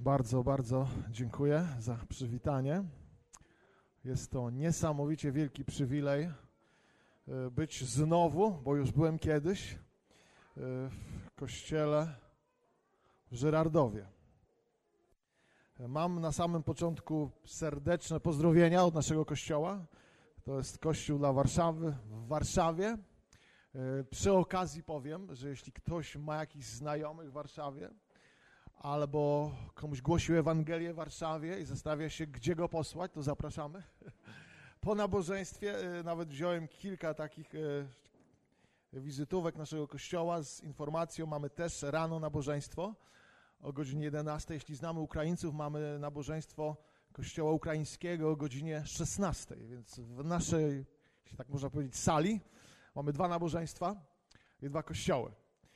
Bardzo, bardzo dziękuję za przywitanie. Jest to niesamowicie wielki przywilej być znowu, bo już byłem kiedyś, w kościele w Żyrardowie. Mam na samym początku serdeczne pozdrowienia od naszego kościoła. To jest kościół dla Warszawy w Warszawie. Przy okazji powiem, że jeśli ktoś ma jakichś znajomych w Warszawie, albo komuś głosił Ewangelię w Warszawie i zastanawia się, gdzie go posłać, to zapraszamy. Po nabożeństwie nawet wziąłem kilka takich wizytówek naszego kościoła z informacją. Mamy też rano nabożeństwo o godzinie 11. Jeśli znamy Ukraińców, mamy nabożeństwo kościoła ukraińskiego o godzinie 16. Więc w naszej, jeśli tak można powiedzieć, sali mamy 2 nabożeństwa i 2 kościoły.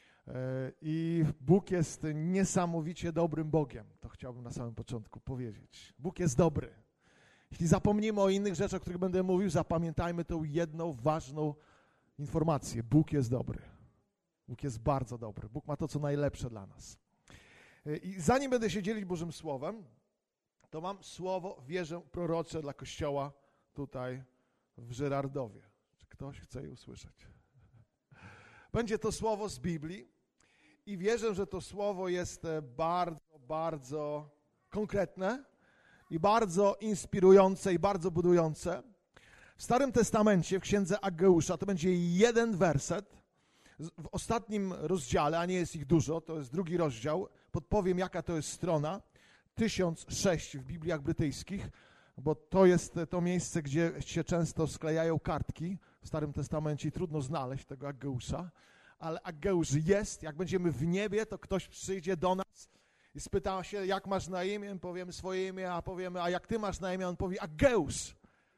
I Bóg jest niesamowicie dobrym Bogiem. To chciałbym na samym początku powiedzieć. Bóg jest dobry. Jeśli zapomnimy o innych rzeczach, o których będę mówił, zapamiętajmy tą jedną ważną informację. Bóg jest dobry. Bóg jest bardzo dobry. Bóg ma to, co najlepsze dla nas. I zanim będę się dzielić Bożym Słowem, to mam słowo, wierzę, prorocze dla Kościoła tutaj w Żyrardowie. Czy ktoś chce je usłyszeć? Będzie to słowo z Biblii i wierzę, że to słowo jest bardzo, bardzo konkretne i bardzo inspirujące i bardzo budujące. W Starym Testamencie, w Księdze Ageusza, to będzie jeden werset w ostatnim rozdziale, a nie jest ich dużo, to jest 2 rozdział. Podpowiem, jaka to jest strona. 1006 w Bibliach brytyjskich, bo to jest to miejsce, gdzie się często sklejają kartki w Starym Testamencie i trudno znaleźć tego Ageusza, ale Ageusz jest. Jak będziemy w niebie, to ktoś przyjdzie do nas i spyta się, jak masz na imię, powiemy swoje imię, a powiemy, a jak ty masz na imię, on powie Ageusz.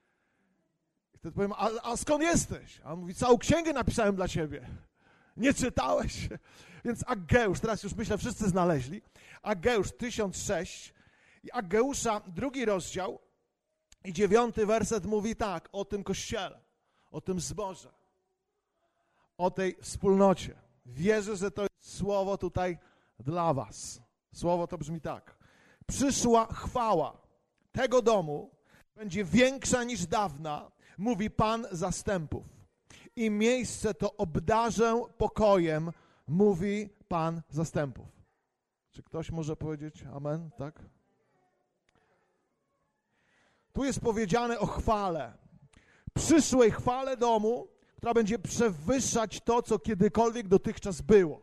I wtedy powiemy, a skąd jesteś? A on mówi, całą księgę napisałem dla ciebie. Nie czytałeś? Więc Ageusz, teraz już myślę, wszyscy znaleźli. Ageusz 1006 i Ageusza 2 rozdział i 9 werset mówi tak, o tym kościele, o tym zborze, o tej wspólnocie. Wierzę, że to jest słowo tutaj dla was. Słowo to brzmi tak. Przyszła chwała tego domu będzie większa niż dawna, mówi Pan zastępów. I miejsce to obdarzę pokojem, mówi Pan zastępów. Czy ktoś może powiedzieć amen, tak? Tu jest powiedziane o chwale. Przyszłej chwale domu, która będzie przewyższać to, co kiedykolwiek dotychczas było.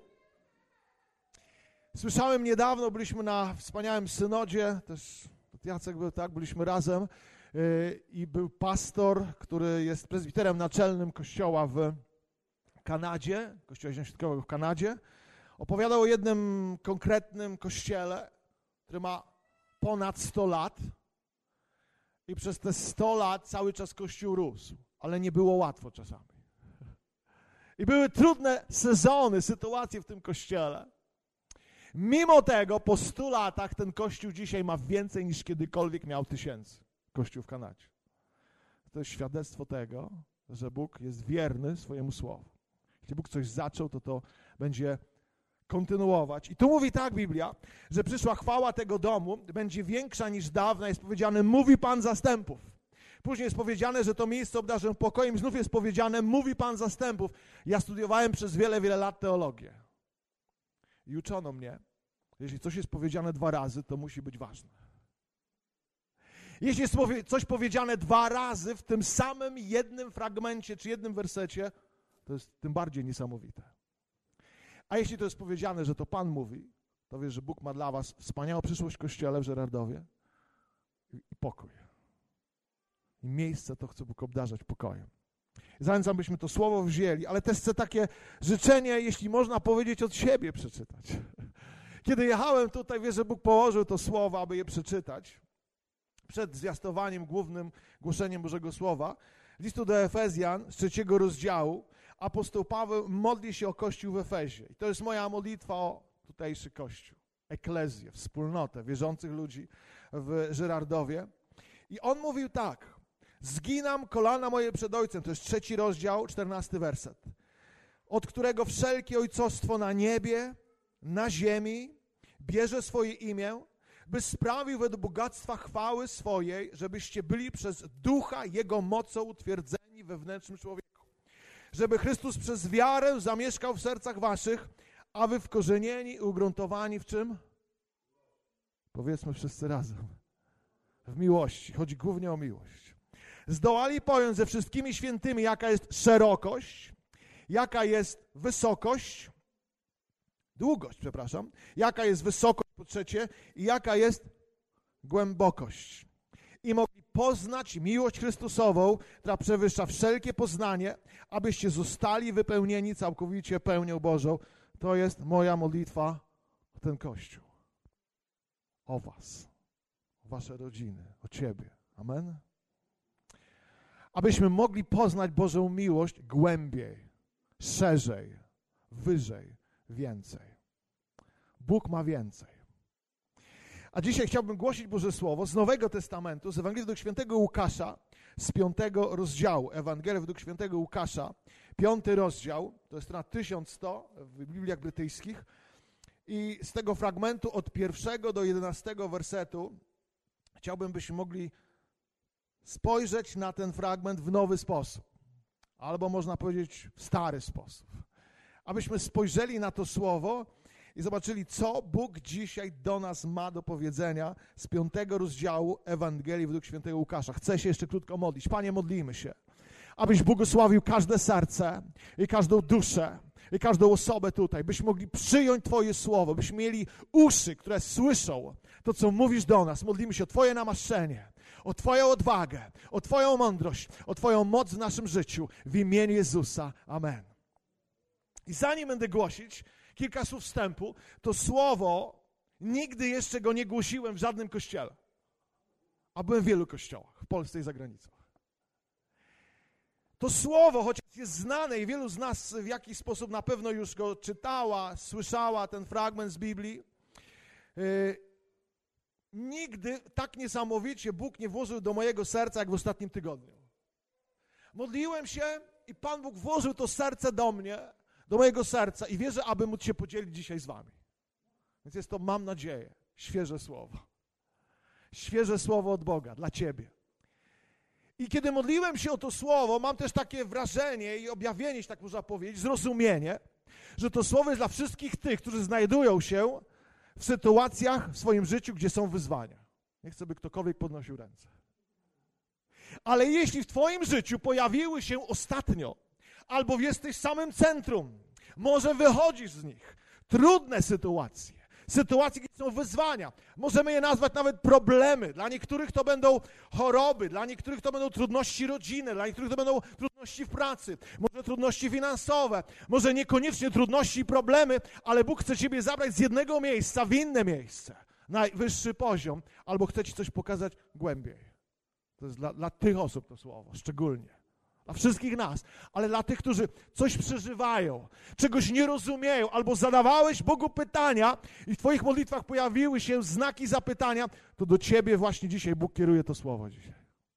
Słyszałem niedawno, byliśmy na wspaniałym synodzie, też Jacek był, tak, byliśmy razem i był pastor, który jest prezbiterem naczelnym kościoła w Kanadzie, kościoła środkowego w Kanadzie. Opowiadał o jednym konkretnym kościele, który ma ponad 100 lat i przez te 100 lat cały czas kościół rósł, ale nie było łatwo czasami. I były trudne sezony, sytuacje w tym kościele. Mimo tego po 100 latach ten kościół dzisiaj ma więcej niż kiedykolwiek miał 1000 kościół w Kanadzie. To jest świadectwo tego, że Bóg jest wierny swojemu słowu. Jeśli Bóg coś zaczął, to będzie kontynuować. I tu mówi tak Biblia, że przyszła chwała tego domu będzie większa niż dawna. Jest powiedziane, mówi Pan zastępów. Później jest powiedziane, że to miejsce obdarzę pokojem. Znów jest powiedziane, mówi Pan zastępów. Ja studiowałem przez wiele, wiele lat teologię. I uczono mnie, jeśli coś jest powiedziane 2 razy, to musi być ważne. Jeśli jest coś powiedziane 2 razy w tym samym jednym fragmencie czy jednym wersecie, to jest tym bardziej niesamowite. A jeśli to jest powiedziane, że to Pan mówi, to wiesz, że Bóg ma dla was wspaniałą przyszłość w kościele w Żyrardowie i pokój. I miejsce to chce Bóg obdarzać pokojem. Zachęcam, byśmy to słowo wzięli, ale też chcę takie życzenie, jeśli można powiedzieć, od siebie przeczytać. Kiedy jechałem tutaj, wiesz, że Bóg położył to słowo, aby je przeczytać. Przed zwiastowaniem głównym, głoszeniem Bożego Słowa, listu do Efezjan z 3 rozdziału, apostoł Paweł modli się o Kościół w Efezie. I to jest moja modlitwa o tutejszy Kościół, eklezję, wspólnotę wierzących ludzi w Żyrardowie. I on mówił tak, zginam kolana moje przed Ojcem, to jest 3 rozdział, 14 werset, od którego wszelkie ojcostwo na niebie, na ziemi bierze swoje imię, by sprawił według bogactwa chwały swojej, żebyście byli przez Ducha Jego mocą utwierdzeni we wnętrznym człowieku. Żeby Chrystus przez wiarę zamieszkał w sercach waszych, a wy wkorzenieni i ugruntowani w czym? Powiedzmy wszyscy razem. W miłości. Chodzi głównie o miłość. Zdołali pojąć ze wszystkimi świętymi, jaka jest szerokość, jaka jest wysokość, jaka jest wysokość po trzecie i jaka jest głębokość. I mogli poznać miłość Chrystusową, która przewyższa wszelkie poznanie, abyście zostali wypełnieni całkowicie pełnią Bożą. To jest moja modlitwa o ten Kościół. O was, o wasze rodziny, o ciebie. Amen? Abyśmy mogli poznać Bożą miłość głębiej, szerzej, wyżej, więcej. Bóg ma więcej. A dzisiaj chciałbym głosić Boże Słowo z Nowego Testamentu, z Ewangelii według świętego Łukasza, z 5 rozdziału. Ewangelia według świętego Łukasza, 5 rozdział, to jest strona 1100 w Bibliach brytyjskich. I z tego fragmentu od 1 do 11 wersetu chciałbym, byśmy mogli spojrzeć na ten fragment w nowy sposób. Albo można powiedzieć w stary sposób. Abyśmy spojrzeli na to Słowo i zobaczyli, co Bóg dzisiaj do nas ma do powiedzenia z 5 rozdziału Ewangelii według świętego Łukasza. Chcę się jeszcze krótko modlić. Panie, modlimy się, abyś błogosławił każde serce i każdą duszę i każdą osobę tutaj, byśmy mogli przyjąć Twoje Słowo, byśmy mieli uszy, które słyszą to, co mówisz do nas. Modlimy się o Twoje namaszczenie, o Twoją odwagę, o Twoją mądrość, o Twoją moc w naszym życiu. W imieniu Jezusa. Amen. I zanim będę głosić kilka słów wstępu, to słowo nigdy jeszcze go nie głosiłem w żadnym kościele. A byłem w wielu kościołach, w Polsce i za granicą. To słowo, chociaż jest znane i wielu z nas w jakiś sposób na pewno już go czytała, słyszała ten fragment z Biblii, nigdy tak niesamowicie Bóg nie włożył do mojego serca, jak w ostatnim tygodniu. Modliłem się i Pan Bóg włożył to serce do mnie, do mojego serca i wierzę, aby móc się podzielić dzisiaj z wami. Więc jest to, mam nadzieję, świeże słowo. Świeże słowo od Boga dla ciebie. I kiedy modliłem się o to słowo, mam też takie wrażenie i objawienie, tak można powiedzieć, zrozumienie, że to słowo jest dla wszystkich tych, którzy znajdują się w sytuacjach w swoim życiu, gdzie są wyzwania. Nie chcę, by ktokolwiek podnosił ręce. Ale jeśli w twoim życiu pojawiły się ostatnio, albo jesteś w samym centrum, może wychodzisz z nich, trudne sytuacje, gdzie są wyzwania, możemy je nazwać nawet problemy, dla niektórych to będą choroby, dla niektórych to będą trudności rodzinne, dla niektórych to będą trudności w pracy, może trudności finansowe, może niekoniecznie trudności i problemy, ale Bóg chce ciebie zabrać z jednego miejsca w inne miejsce, na wyższy poziom, albo chce ci coś pokazać głębiej. To jest dla tych osób to słowo, szczególnie. Dla wszystkich nas, ale dla tych, którzy coś przeżywają, czegoś nie rozumieją, albo zadawałeś Bogu pytania i w twoich modlitwach pojawiły się znaki zapytania, to do ciebie właśnie dzisiaj Bóg kieruje to słowo dzisiaj.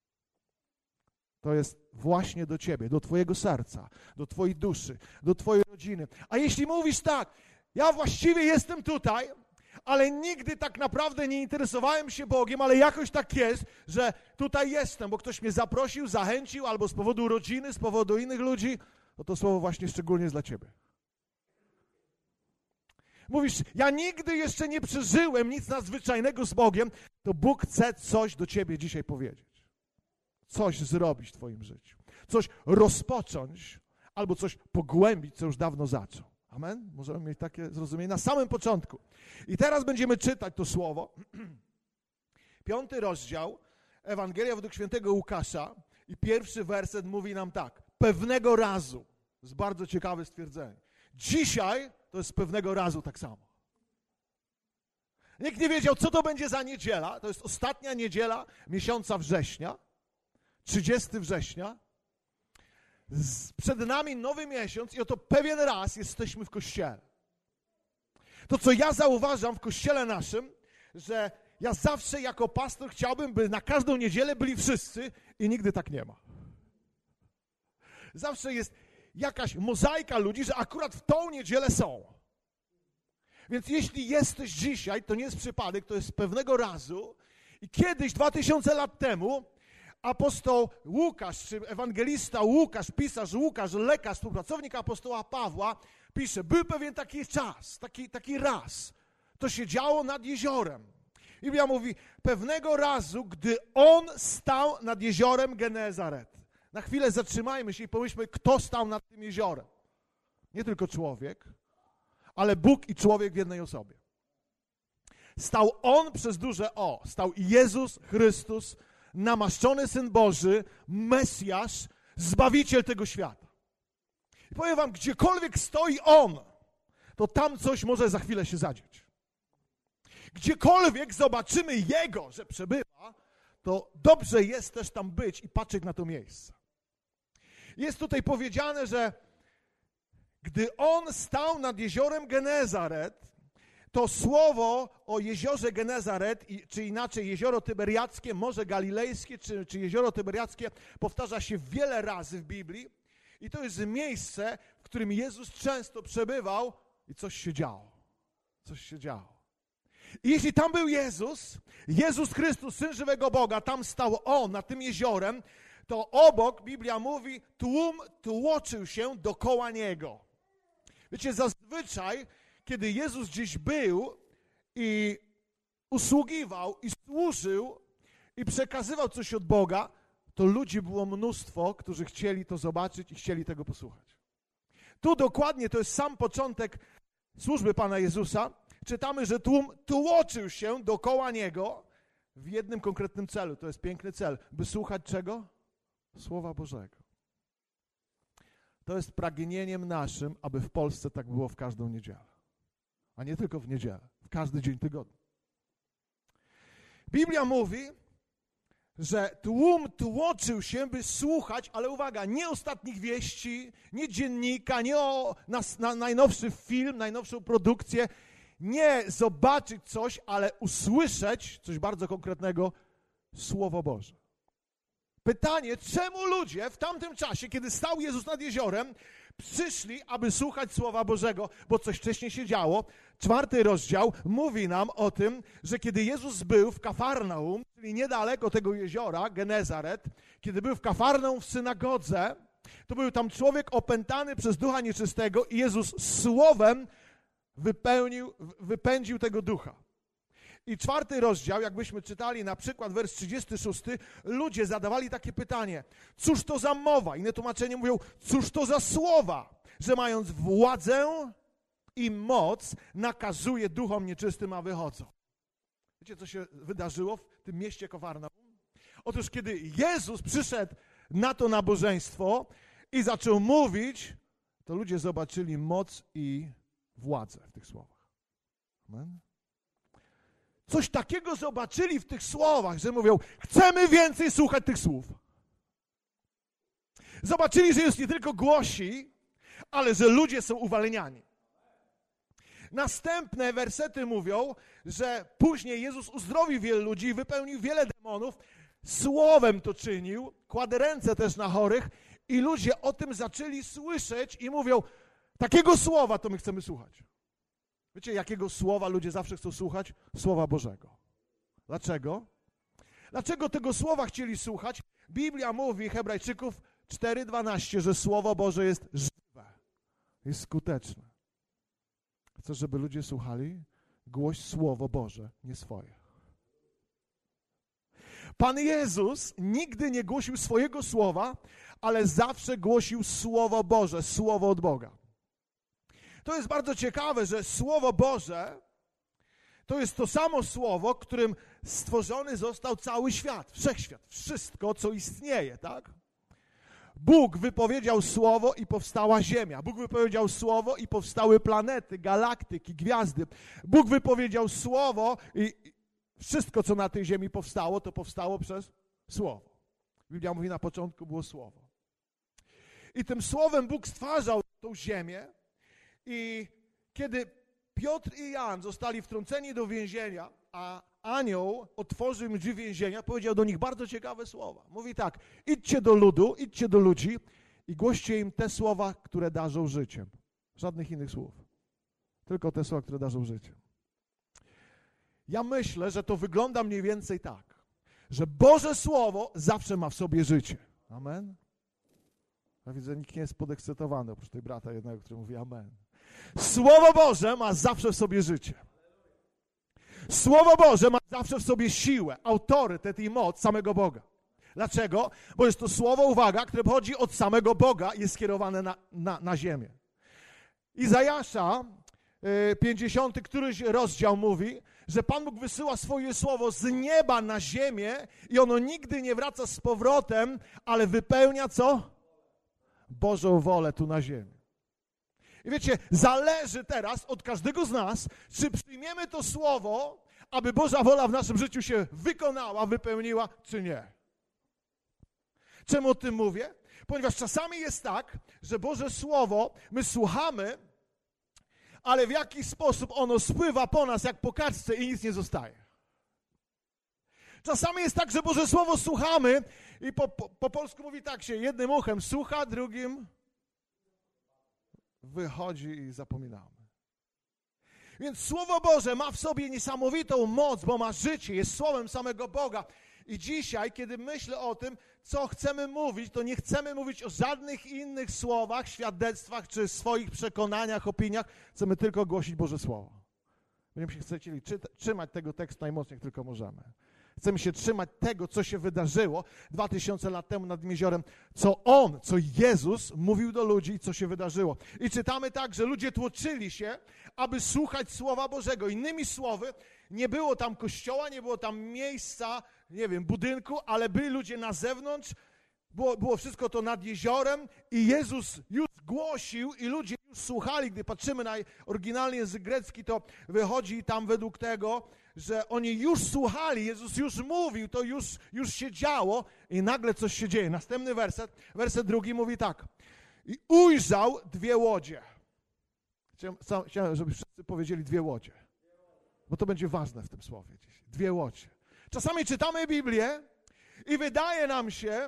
To jest właśnie do ciebie, do twojego serca, do twojej duszy, do twojej rodziny. A jeśli mówisz tak, ja właściwie jestem tutaj, ale nigdy tak naprawdę nie interesowałem się Bogiem, ale jakoś tak jest, że tutaj jestem, bo ktoś mnie zaprosił, zachęcił, albo z powodu rodziny, z powodu innych ludzi, to słowo właśnie szczególnie jest dla ciebie. Mówisz, ja nigdy jeszcze nie przeżyłem nic nadzwyczajnego z Bogiem, to Bóg chce coś do ciebie dzisiaj powiedzieć. Coś zrobić w twoim życiu. Coś rozpocząć, albo coś pogłębić, co już dawno zaczął. Amen? Możemy mieć takie zrozumienie na samym początku. I teraz będziemy czytać to słowo. 5 rozdział, Ewangelia według świętego Łukasza i 1 werset mówi nam tak. Pewnego razu. To jest bardzo ciekawe stwierdzenie. Dzisiaj to jest pewnego razu tak samo. Nikt nie wiedział, co to będzie za niedziela. To jest ostatnia niedziela miesiąca września. 30 września. Przed nami nowy miesiąc i oto pewien raz jesteśmy w kościele. To, co ja zauważam w kościele naszym, że ja zawsze jako pastor chciałbym, by na każdą niedzielę byli wszyscy i nigdy tak nie ma. Zawsze jest jakaś mozaika ludzi, że akurat w tą niedzielę są. Więc jeśli jesteś dzisiaj, to nie jest przypadek, to jest pewnego razu. I kiedyś, 2000 lat temu, apostoł Łukasz, czy ewangelista Łukasz, pisarz Łukasz, lekarz, współpracownik apostoła Pawła, pisze, był pewien taki czas, taki raz. To się działo nad jeziorem. Biblia mówi, pewnego razu, gdy on stał nad jeziorem Genezaret. Na chwilę zatrzymajmy się i pomyślmy, kto stał nad tym jeziorem. Nie tylko człowiek, ale Bóg i człowiek w jednej osobie. Stał on przez duże O, stał Jezus Chrystus, namaszczony Syn Boży, Mesjasz, Zbawiciel tego świata. I powiem wam, gdziekolwiek stoi on, to tam coś może za chwilę się zadzieć. Gdziekolwiek zobaczymy Jego, że przebywa, to dobrze jest też tam być i patrzeć na to miejsce. Jest tutaj powiedziane, że gdy on stał nad jeziorem Genezaret, to słowo o jeziorze Genezaret, czy inaczej jezioro Tyberiackie, Morze Galilejskie, czy jezioro Tyberiackie powtarza się wiele razy w Biblii. I to jest miejsce, w którym Jezus często przebywał i coś się działo. Coś się działo. I jeśli tam był Jezus Chrystus, Syn żywego Boga, tam stał on nad tym jeziorem, to obok, Biblia mówi, tłum tłoczył się dokoła Niego. Wiecie, zazwyczaj, kiedy Jezus gdzieś był i usługiwał i służył i przekazywał coś od Boga, to ludzi było mnóstwo, którzy chcieli to zobaczyć i chcieli tego posłuchać. Tu dokładnie, to jest sam początek służby Pana Jezusa. Czytamy, że tłum tłoczył się dokoła Niego w jednym konkretnym celu. To jest piękny cel. By słuchać czego? Słowa Bożego. To jest pragnieniem naszym, aby w Polsce tak było w każdą niedzielę. A nie tylko w niedzielę, w każdy dzień tygodnia. Biblia mówi, że tłum tłoczył się, by słuchać, ale uwaga, nie ostatnich wieści, nie dziennika, nie o najnowszy film, najnowszą produkcję, nie zobaczyć coś, ale usłyszeć coś bardzo konkretnego, Słowo Boże. Pytanie, czemu ludzie w tamtym czasie, kiedy stał Jezus nad jeziorem, przyszli, aby słuchać Słowa Bożego, bo coś wcześniej się działo. 4 rozdział mówi nam o tym, że kiedy Jezus był w Kafarnaum, czyli niedaleko tego jeziora, Genezaret, kiedy był w Kafarnaum w synagodze, to był tam człowiek opętany przez ducha nieczystego i Jezus słowem wypędził tego ducha. I 4 rozdział, jakbyśmy czytali na przykład wers 36, ludzie zadawali takie pytanie, cóż to za mowa? Inne tłumaczenie mówią, cóż to za słowa, że mając władzę i moc nakazuje duchom nieczystym, a wychodzą. Wiecie, co się wydarzyło w tym mieście Kafarnaum? Otóż, kiedy Jezus przyszedł na to nabożeństwo i zaczął mówić, to ludzie zobaczyli moc i władzę w tych słowach. Amen. Coś takiego zobaczyli w tych słowach, że mówią, chcemy więcej słuchać tych słów. Zobaczyli, że Jezus nie tylko głosi, ale że ludzie są uwalniani. Następne wersety mówią, że później Jezus uzdrowił wielu ludzi i wypełnił wiele demonów, słowem to czynił, kładł ręce też na chorych i ludzie o tym zaczęli słyszeć i mówią, takiego słowa to my chcemy słuchać. Wiecie, jakiego słowa ludzie zawsze chcą słuchać? Słowa Bożego. Dlaczego? Dlaczego tego słowa chcieli słuchać? Biblia mówi, Hebrajczyków 4:12, że Słowo Boże jest żywe, jest skuteczne. Chcesz, żeby ludzie słuchali? Głoś Słowo Boże, nie swoje. Pan Jezus nigdy nie głosił swojego słowa, ale zawsze głosił Słowo Boże, Słowo od Boga. To jest bardzo ciekawe, że Słowo Boże to jest to samo Słowo, którym stworzony został cały świat, wszechświat, wszystko, co istnieje, tak? Bóg wypowiedział Słowo i powstała Ziemia. Bóg wypowiedział Słowo i powstały planety, galaktyki, gwiazdy. Bóg wypowiedział Słowo i wszystko, co na tej ziemi powstało, to powstało przez Słowo. Biblia mówi, na początku było Słowo. I tym Słowem Bóg stwarzał tą ziemię i kiedy Piotr i Jan zostali wtrąceni do więzienia, a anioł otworzył im drzwi więzienia, powiedział do nich bardzo ciekawe słowa. Mówi tak, idźcie do ludu, idźcie do ludzi i głoście im te słowa, które darzą życiem. Żadnych innych słów. Tylko te słowa, które darzą życie. Ja myślę, że to wygląda mniej więcej tak, że Boże Słowo zawsze ma w sobie życie. Amen? Ja widzę, nikt nie jest podekscytowany, oprócz tej brata jednego, który mówi amen. Słowo Boże ma zawsze w sobie życie. Słowo Boże ma zawsze w sobie siłę, autorytet i moc samego Boga. Dlaczego? Bo jest to słowo, uwaga, które pochodzi od samego Boga i jest skierowane na ziemię. Izajasza, 50, któryś rozdział mówi, że Pan Bóg wysyła swoje słowo z nieba na ziemię i ono nigdy nie wraca z powrotem, ale wypełnia co? Bożą wolę tu na ziemi. I wiecie, zależy teraz od każdego z nas, czy przyjmiemy to słowo, aby Boża wola w naszym życiu się wykonała, wypełniła, czy nie. Czemu o tym mówię? Ponieważ czasami jest tak, że Boże Słowo my słuchamy, ale w jakiś sposób ono spływa po nas jak po kaczce i nic nie zostaje. Czasami jest tak, że Boże Słowo słuchamy i po polsku mówi tak się, jednym uchem słucha, drugim wychodzi i zapominamy. Więc Słowo Boże ma w sobie niesamowitą moc, bo ma życie, jest Słowem samego Boga. I dzisiaj, kiedy myślę o tym, co chcemy mówić, to nie chcemy mówić o żadnych innych słowach, świadectwach, czy swoich przekonaniach, opiniach. Chcemy tylko głosić Boże Słowo. Będziemy się chcieli trzymać tego tekstu najmocniej, jak tylko możemy. Chcemy się trzymać tego, co się wydarzyło 2000 lat temu nad jeziorem, co Jezus mówił do ludzi i co się wydarzyło. I czytamy tak, że ludzie tłoczyli się, aby słuchać Słowa Bożego. Innymi słowy, nie było tam kościoła, nie było tam miejsca, nie wiem, budynku, ale byli ludzie na zewnątrz, było wszystko to nad jeziorem i Jezus już głosił i ludzie już słuchali. Gdy patrzymy na oryginalny język grecki, to wychodzi tam według tego, że oni już słuchali, Jezus już mówił, to już się działo i nagle coś się dzieje. Następny werset 2 mówi tak. I ujrzał dwie łodzie. Chciałem, żeby wszyscy powiedzieli dwie łodzie, bo to będzie ważne w tym słowie dzisiaj. Dwie łodzie. Czasami czytamy Biblię i wydaje nam się,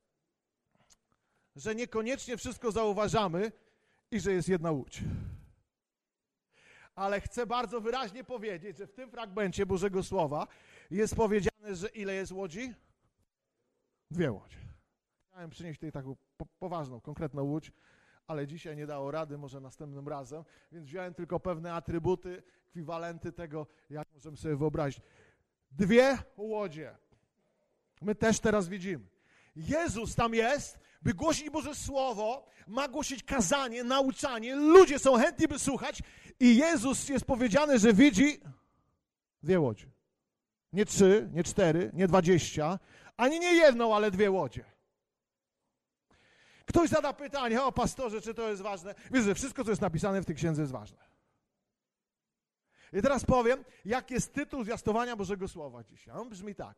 że niekoniecznie wszystko zauważamy i że jest jedna łódź. Ale chcę bardzo wyraźnie powiedzieć, że w tym fragmencie Bożego Słowa jest powiedziane, że ile jest łodzi? Dwie łodzie. Chciałem przynieść tutaj taką poważną, konkretną łódź, ale dzisiaj nie dało rady, może następnym razem, więc wziąłem tylko pewne atrybuty, ekwiwalenty tego, jak możemy sobie wyobrazić. Dwie łodzie. My też teraz widzimy. Jezus tam jest, by głosić Boże Słowo, ma głosić kazanie, nauczanie, ludzie są chętni, by słuchać i Jezus jest powiedziane, że widzi dwie łodzie. Nie 3, nie 4, nie 20, ani nie jedną, ale dwie łodzie. Ktoś zada pytanie, o pastorze, czy to jest ważne? Wiesz, że wszystko, co jest napisane w tej księdze jest ważne. I teraz powiem, jaki jest tytuł zwiastowania Bożego Słowa dzisiaj. On brzmi tak.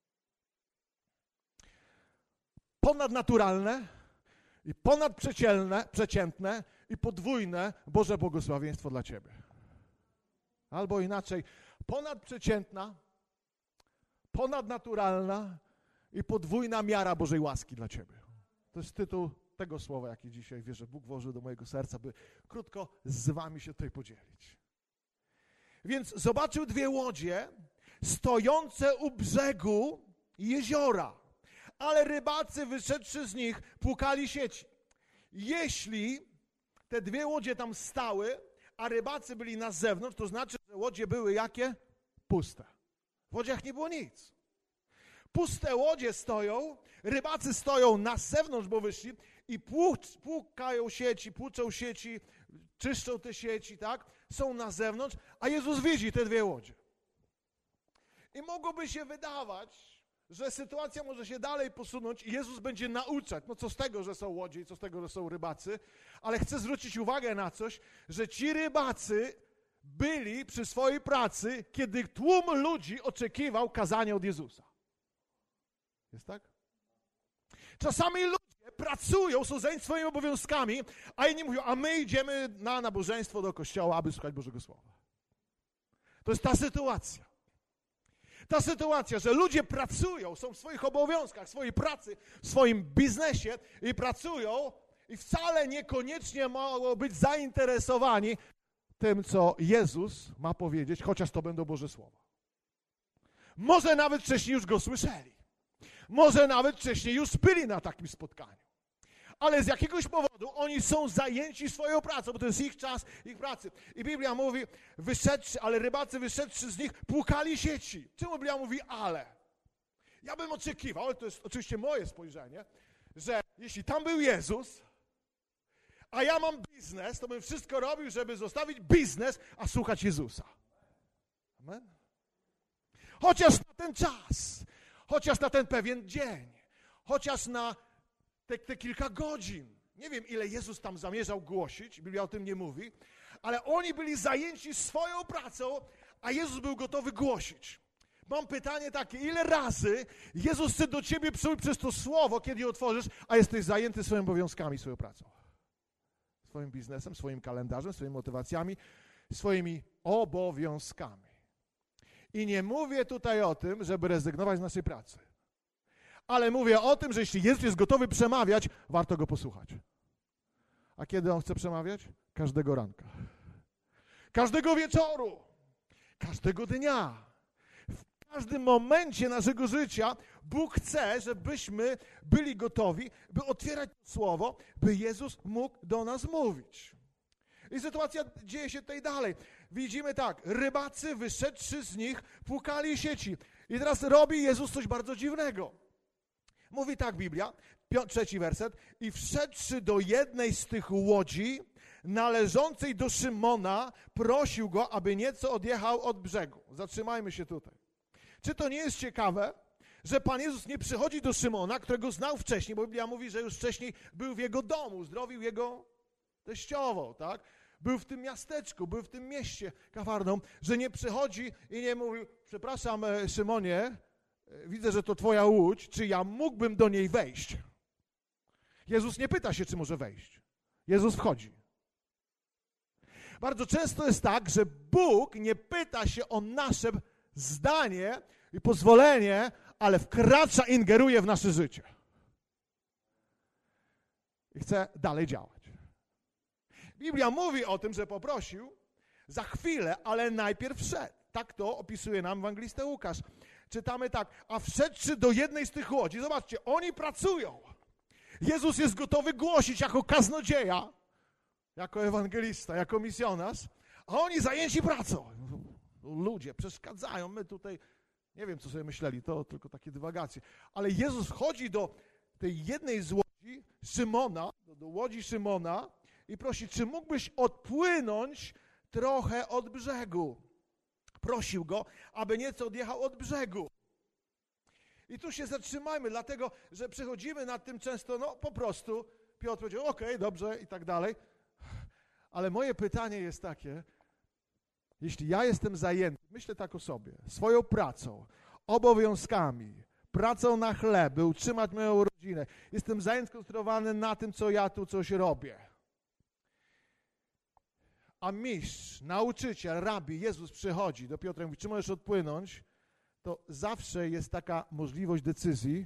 Ponadnaturalne i ponadprzeciętne i podwójne Boże błogosławieństwo dla Ciebie. Albo inaczej, ponadprzeciętna, ponadnaturalna i podwójna miara Bożej łaski dla Ciebie. To jest tytuł tego słowa, jaki dzisiaj wierzę, Bóg włożył do mojego serca, by krótko z wami się tutaj podzielić. Więc zobaczył dwie łodzie stojące u brzegu jeziora, ale rybacy wyszedłszy z nich płukali sieci. Jeśli te dwie łodzie tam stały, a rybacy byli na zewnątrz, to znaczy, że łodzie były jakie? Puste. W łodziach nie było nic. Puste łodzie stoją, rybacy stoją na zewnątrz, bo wyszli i płukają sieci, płuczą sieci, czyszczą te sieci, tak? Są na zewnątrz, a Jezus widzi te dwie łodzie. I mogłoby się wydawać, że sytuacja może się dalej posunąć i Jezus będzie nauczać. No co z tego, że są łodzie i co z tego, że są rybacy, ale chcę zwrócić uwagę na coś, że ci rybacy byli przy swojej pracy, kiedy tłum ludzi oczekiwał kazania od Jezusa. Jest tak? Czasami ludzie pracują, są zajęci swoimi obowiązkami, a inni mówią, a my idziemy na nabożeństwo do kościoła, aby słuchać Bożego Słowa. To jest ta sytuacja. Ta sytuacja, że ludzie pracują, są w swoich obowiązkach, w swojej pracy, w swoim biznesie i pracują i wcale niekoniecznie mogą być zainteresowani tym, co Jezus ma powiedzieć, chociaż to będą Boże Słowa. Może nawet wcześniej już Go słyszeli. Może nawet wcześniej już byli na takim spotkaniu. Ale z jakiegoś powodu oni są zajęci swoją pracą, bo to jest ich czas, ich pracy. I Biblia mówi, ale rybacy wyszedłszy z nich, płukali sieci. Czemu Biblia mówi ale? Ja bym oczekiwał, ale to jest oczywiście moje spojrzenie, że jeśli tam był Jezus, a ja mam biznes, to bym wszystko robił, żeby zostawić biznes, a słuchać Jezusa. Amen? Chociaż na ten czas, chociaż na ten pewien dzień, chociaż na te kilka godzin. Nie wiem, ile Jezus tam zamierzał głosić, Biblia o tym nie mówi, ale oni byli zajęci swoją pracą, a Jezus był gotowy głosić. Mam pytanie takie, ile razy Jezus chce do ciebie przyjść przez to słowo, kiedy je otworzysz, a jesteś zajęty swoimi obowiązkami, swoją pracą. Swoim biznesem, swoim kalendarzem, swoimi motywacjami, swoimi obowiązkami. I nie mówię tutaj o tym, żeby rezygnować z naszej pracy. Ale mówię o tym, że jeśli Jezus jest gotowy przemawiać, warto Go posłuchać. A kiedy On chce przemawiać? Każdego ranka. Każdego wieczoru. Każdego dnia. W każdym momencie naszego życia Bóg chce, żebyśmy byli gotowi, by otwierać to słowo, by Jezus mógł do nas mówić. I sytuacja dzieje się tutaj dalej. Widzimy tak, rybacy wyszedłszy z nich, płukali sieci. I teraz robi Jezus coś bardzo dziwnego. Mówi tak Biblia, 3 werset. I wszedłszy do jednej z tych łodzi, należącej do Szymona, prosił go, aby nieco odjechał od brzegu. Zatrzymajmy się tutaj. Czy to nie jest ciekawe, że Pan Jezus nie przychodzi do Szymona, którego znał wcześniej, bo Biblia mówi, że już wcześniej był w jego domu, uzdrowił jego teściową, tak? Był w tym miasteczku, był w tym mieście Kafarnaum, że nie przychodzi i nie mówił, przepraszam Szymonie, widzę, że to twoja łódź, czy ja mógłbym do niej wejść? Jezus nie pyta się, czy może wejść. Jezus wchodzi. Bardzo często jest tak, że Bóg nie pyta się o nasze zdanie i pozwolenie, ale wkracza, ingeruje w nasze życie. I chce dalej działać. Biblia mówi o tym, że poprosił za chwilę, ale najpierw wszedł. Tak to opisuje nam ewangelista Łukasz. Czytamy tak, a wszedłszy do jednej z tych łodzi, zobaczcie, oni pracują. Jezus jest gotowy głosić jako kaznodzieja, jako ewangelista, jako misjonarz, a oni zajęci pracą. Ludzie przeszkadzają, my tutaj, nie wiem, co sobie myśleli, to tylko takie dywagacje. Ale Jezus wchodzi do tej jednej z łodzi Szymona, do łodzi Szymona i prosi, czy mógłbyś odpłynąć trochę od brzegu. Prosił go, aby nieco odjechał od brzegu. I tu się zatrzymajmy, dlatego, że przechodzimy nad tym często, no po prostu, Piotr powiedział, okej, dobrze i tak dalej. Ale moje pytanie jest takie, jeśli ja jestem zajęty, myślę tak o sobie, swoją pracą, obowiązkami, pracą na chleb, by utrzymać moją rodzinę, jestem zajęty, skoncentrowany na tym, co ja tu coś robię. A mistrz, nauczyciel, rabi, Jezus przychodzi do Piotra i mówi, czy możesz odpłynąć, to zawsze jest taka możliwość decyzji,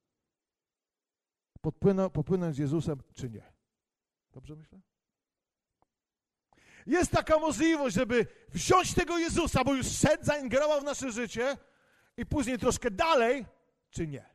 popłynąć z Jezusem, czy nie. Dobrze myślę? Jest taka możliwość, żeby wziąć tego Jezusa, bo już szedł, zaingerował w nasze życie i później troszkę dalej, czy nie.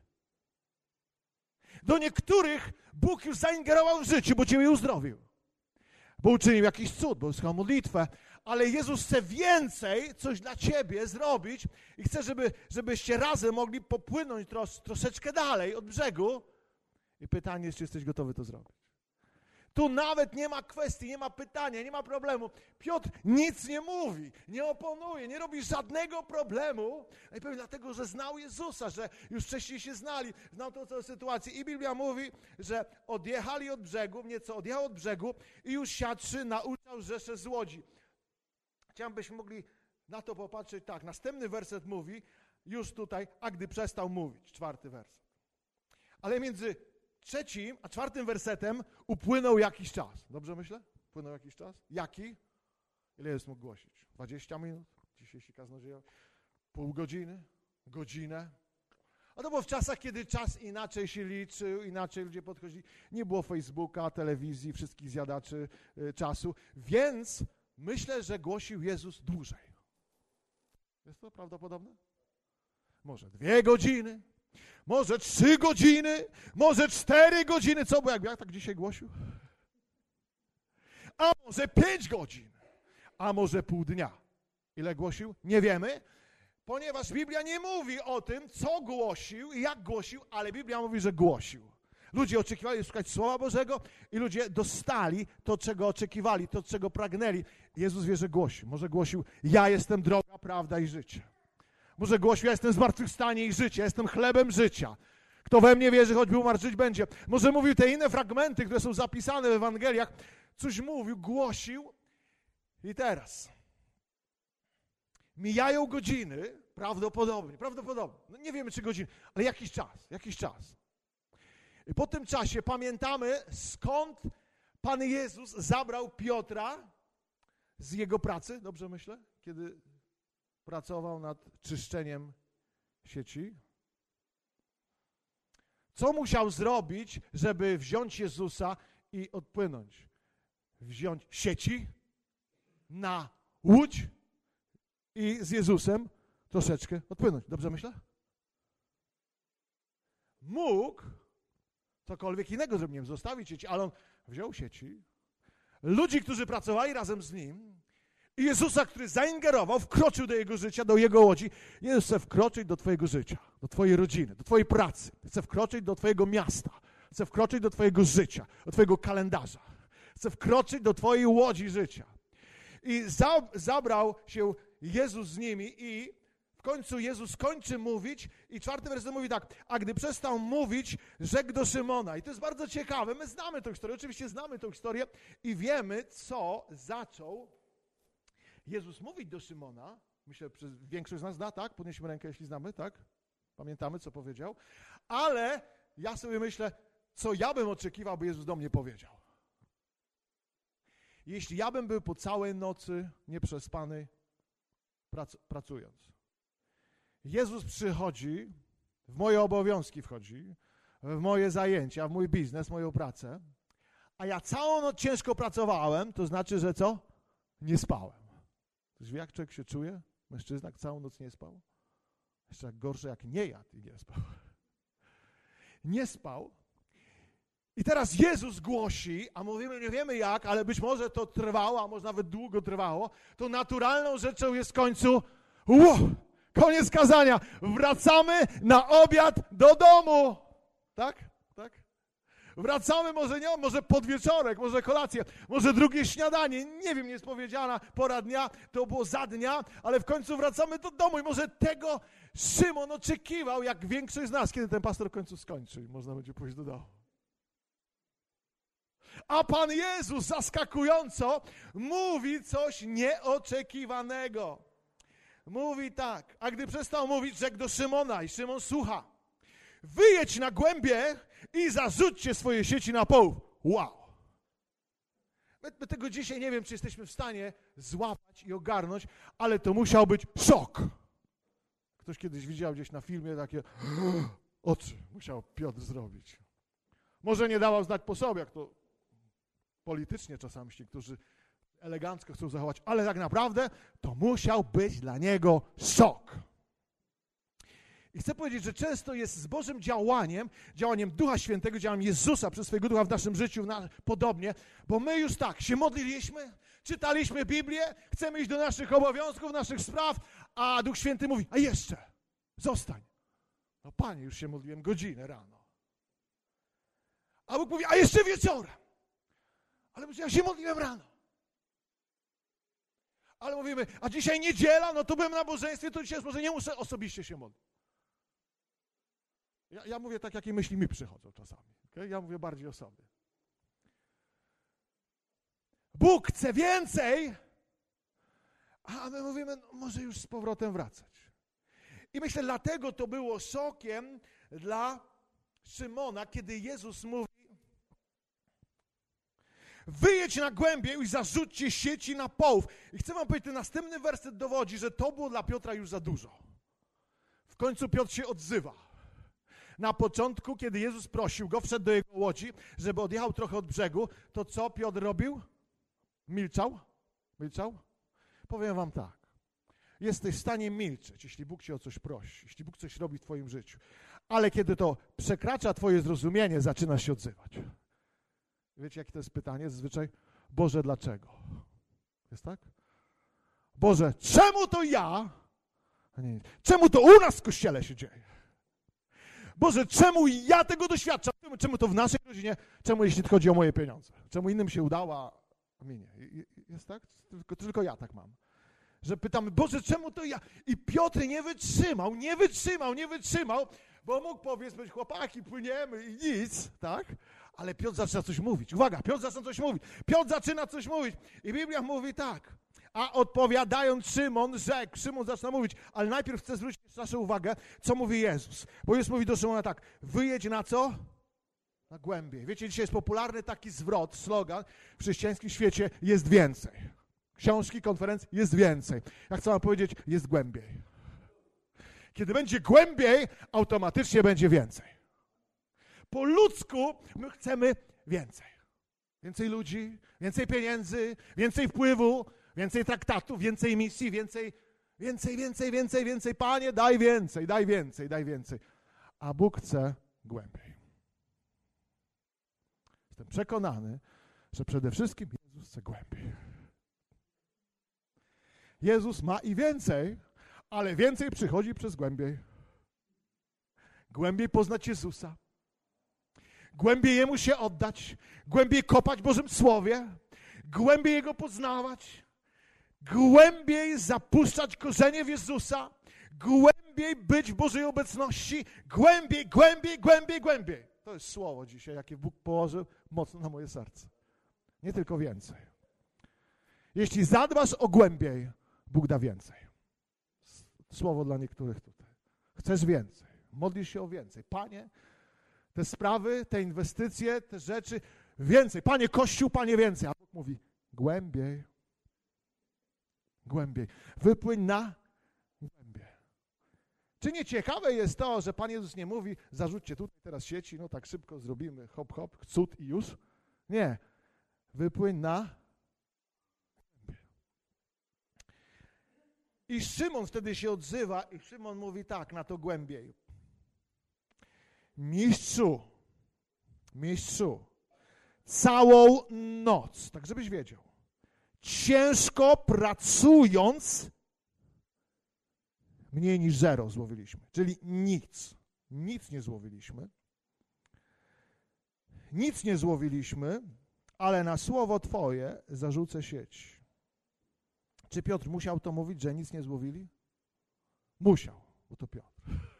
Do niektórych Bóg już zaingerował w życie, bo Ciebie uzdrowił. Bo uczynił jakiś cud, bo słuchał modlitwę, ale Jezus chce więcej, coś dla Ciebie zrobić i chce, żebyście razem mogli popłynąć troszeczkę dalej od brzegu. I pytanie jest, czy jesteś gotowy to zrobić. Tu nawet nie ma kwestii, nie ma pytania, nie ma problemu. Piotr nic nie mówi, nie oponuje, nie robi żadnego problemu. I pewnie dlatego, że znał Jezusa, że już wcześniej się znali, znał tą całą sytuację. I Biblia mówi, że odjechali od brzegu, nieco odjechał od brzegu i już siadłszy nauczał rzeszę z łodzi. Chciałem, byśmy mogli na to popatrzeć tak. Następny werset mówi, już tutaj, a gdy przestał mówić. 4 werset. Ale między 3 a 4 wersetem upłynął jakiś czas. Dobrze myślę? Upłynął jakiś czas? Jaki? Ile jest mógł głosić? 20 minut? Dzisiejsi kaznodzieja? Pół godziny? Godzinę? A to było w czasach, kiedy czas inaczej się liczył, inaczej ludzie podchodzili. Nie było Facebooka, telewizji, wszystkich zjadaczy czasu, więc myślę, że głosił Jezus dłużej. Jest to prawdopodobne? Może 2 godziny, może 3 godziny, może 4 godziny. Co, bo jak tak dzisiaj głosił? A może 5 godzin, a może pół dnia. Ile głosił? Nie wiemy, ponieważ Biblia nie mówi o tym, co głosił i jak głosił, ale Biblia mówi, że głosił. Ludzie oczekiwali słuchać Słowa Bożego i ludzie dostali to, czego oczekiwali, to, czego pragnęli. Jezus wie, że głosił. Może głosił, ja jestem droga, prawda i życie. Może głosił, ja jestem zmartwychwstanie i życie, ja jestem chlebem życia. Kto we mnie wierzy, choćby umarł, żyć będzie. Może mówił te inne fragmenty, które są zapisane w Ewangeliach. Coś mówił, głosił. I teraz mijają godziny, prawdopodobnie. No nie wiemy, czy godziny, ale jakiś czas. I po tym czasie pamiętamy, skąd Pan Jezus zabrał Piotra z jego pracy, dobrze myślę? Kiedy pracował nad czyszczeniem sieci. Co musiał zrobić, żeby wziąć Jezusa i odpłynąć? Wziąć sieci na łódź i z Jezusem troszeczkę odpłynąć. Dobrze myślę? Mógł cokolwiek innego zrobić, nie wiem, zostawić sieci, ale on wziął sieci, ludzi, którzy pracowali razem z nim i Jezusa, który zaingerował, wkroczył do jego życia, do jego łodzi. Jezus chce wkroczyć do twojego życia, do twojej rodziny, do twojej pracy. Chce wkroczyć do twojego miasta. Chce wkroczyć do twojego życia, do twojego kalendarza. Chce wkroczyć do twojej łodzi życia. I zabrał się Jezus z nimi i w końcu Jezus kończy mówić i 4 werset mówi tak, a gdy przestał mówić, rzekł do Szymona. I to jest bardzo ciekawe, my znamy tę historię, oczywiście znamy tę historię i wiemy, co zaczął Jezus mówić do Szymona. Myślę, że większość z nas zna, tak? Podnieśmy rękę, jeśli znamy, tak? Pamiętamy, co powiedział. Ale ja sobie myślę, co ja bym oczekiwał, by Jezus do mnie powiedział. Jeśli ja bym był po całej nocy nieprzespany pracując. Jezus przychodzi, w moje obowiązki wchodzi, w moje zajęcia, w mój biznes, moją pracę, a ja całą noc ciężko pracowałem, to znaczy, że co? Nie spałem. Ktoś wie, jak człowiek się czuje? Mężczyzna, jak całą noc nie spał? Jeszcze jak gorsze, jak nie jadł i nie spał. Nie spał. I teraz Jezus głosi, a mówimy, nie wiemy jak, ale być może to trwało, a może nawet długo trwało, to naturalną rzeczą jest w końcu, koniec kazania, wracamy na obiad do domu. Tak? Tak? Wracamy, może nie, może podwieczorek, może kolację, może drugie śniadanie, nie wiem, nie jest powiedziana pora dnia, to było za dnia, ale w końcu wracamy do domu i może tego Szymon oczekiwał, jak większość z nas, kiedy ten pastor w końcu skończy i można będzie pójść do domu. A Pan Jezus zaskakująco mówi coś nieoczekiwanego. Mówi tak, a gdy przestał mówić, rzekł do Szymona i Szymon słucha. Wyjedź na głębie i zarzućcie swoje sieci na połów. Wow! My tego dzisiaj nie wiem, czy jesteśmy w stanie złapać i ogarnąć, ale to musiał być szok. Ktoś kiedyś widział gdzieś na filmie takie oczy musiał Piotr zrobić. Może nie dawał znać po sobie, jak to politycznie czasami ci, którzy elegancko chcą zachować, ale tak naprawdę to musiał być dla niego szok. I chcę powiedzieć, że często jest z Bożym działaniem Ducha Świętego, działaniem Jezusa przez swojego Ducha w naszym życiu podobnie, bo my już tak się modliliśmy, czytaliśmy Biblię, chcemy iść do naszych obowiązków, naszych spraw, a Duch Święty mówi, a jeszcze, zostań. No Panie, już się modliłem godzinę rano. A Bóg mówi, a jeszcze wieczorem. Ale ja się modliłem rano. Ale mówimy, a dzisiaj niedziela, no to byłem na nabożeństwie, to dzisiaj może nie muszę osobiście się modlić. Ja mówię tak, jakie myśli mi przychodzą czasami. Okay? Ja mówię bardziej o sobie. Bóg chce więcej, a my mówimy, no, może już z powrotem wracać. I myślę, dlatego to było szokiem dla Szymona, kiedy Jezus mówi, wyjedź na głębię i zarzućcie sieci na połów. I chcę wam powiedzieć, ten następny werset dowodzi, że to było dla Piotra już za dużo. W końcu Piotr się odzywa. Na początku, kiedy Jezus prosił go, wszedł do jego łodzi, żeby odjechał trochę od brzegu, to co Piotr robił? Milczał? Milczał? Powiem wam tak. Jesteś w stanie milczeć, jeśli Bóg cię o coś prosi, jeśli Bóg coś robi w twoim życiu. Ale kiedy to przekracza twoje zrozumienie, zaczynasz się odzywać. Wiecie, jakie to jest pytanie? Zazwyczaj, Boże, dlaczego? Jest tak? Boże, czemu to ja? Nie, czemu to u nas w Kościele się dzieje? Boże, czemu ja tego doświadczam? Czemu to w naszej rodzinie? Czemu jeśli chodzi o moje pieniądze? Czemu innym się udało, a mi nie? Jest tak? Tylko ja tak mam. Że pytamy, Boże, czemu to ja? I Piotr nie wytrzymał, bo mógł powiedzieć, chłopaki, płyniemy i nic, tak? Ale Piotr zaczyna coś mówić. Uwaga, Piotr zaczyna coś mówić. I Biblia mówi tak. A odpowiadając Szymon rzekł, Szymon zaczyna mówić, ale najpierw chcę zwrócić naszą uwagę, co mówi Jezus. Bo Jezus mówi do Szymona tak, wyjedź na co? Na głębiej. Wiecie, dzisiaj jest popularny taki zwrot, slogan w chrześcijańskim świecie, jest więcej. Książki, konferencji, jest więcej. Ja chcę wam powiedzieć, jest głębiej. Kiedy będzie głębiej, automatycznie będzie więcej. Po ludzku my chcemy więcej. Więcej ludzi, więcej pieniędzy, więcej wpływu, więcej traktatów, więcej misji, więcej. Panie, daj więcej. A Bóg chce głębiej. Jestem przekonany, że przede wszystkim Jezus chce głębiej. Jezus ma i więcej, ale więcej przychodzi przez głębiej. Głębiej poznać Jezusa. Głębiej Jemu się oddać. Głębiej kopać w Bożym Słowie. Głębiej Jego poznawać. Głębiej zapuszczać korzenie w Jezusa. Głębiej być w Bożej obecności. Głębiej. To jest słowo dzisiaj, jakie Bóg położył mocno na moje serce. Nie tylko więcej. Jeśli zadbasz o głębiej, Bóg da więcej. Słowo dla niektórych tutaj. Chcesz więcej. Modlisz się o więcej. Panie, te sprawy, te inwestycje, te rzeczy, więcej. Panie, Kościół, Panie, więcej. A Bóg mówi, głębiej. Wypłyń na głębiej. Czy nie ciekawe jest to, że Pan Jezus nie mówi, zarzućcie tutaj teraz sieci, no tak szybko zrobimy, hop, cud i już. Nie. Wypłyń na głębiej. I Szymon wtedy się odzywa i Szymon mówi tak, na to głębiej. Mistrzu, całą noc, tak żebyś wiedział, ciężko pracując, mniej niż 0 złowiliśmy, czyli nic nie złowiliśmy, ale na słowo Twoje zarzucę sieć. Czy Piotr musiał to mówić, że nic nie złowili? Musiał, bo to Piotr.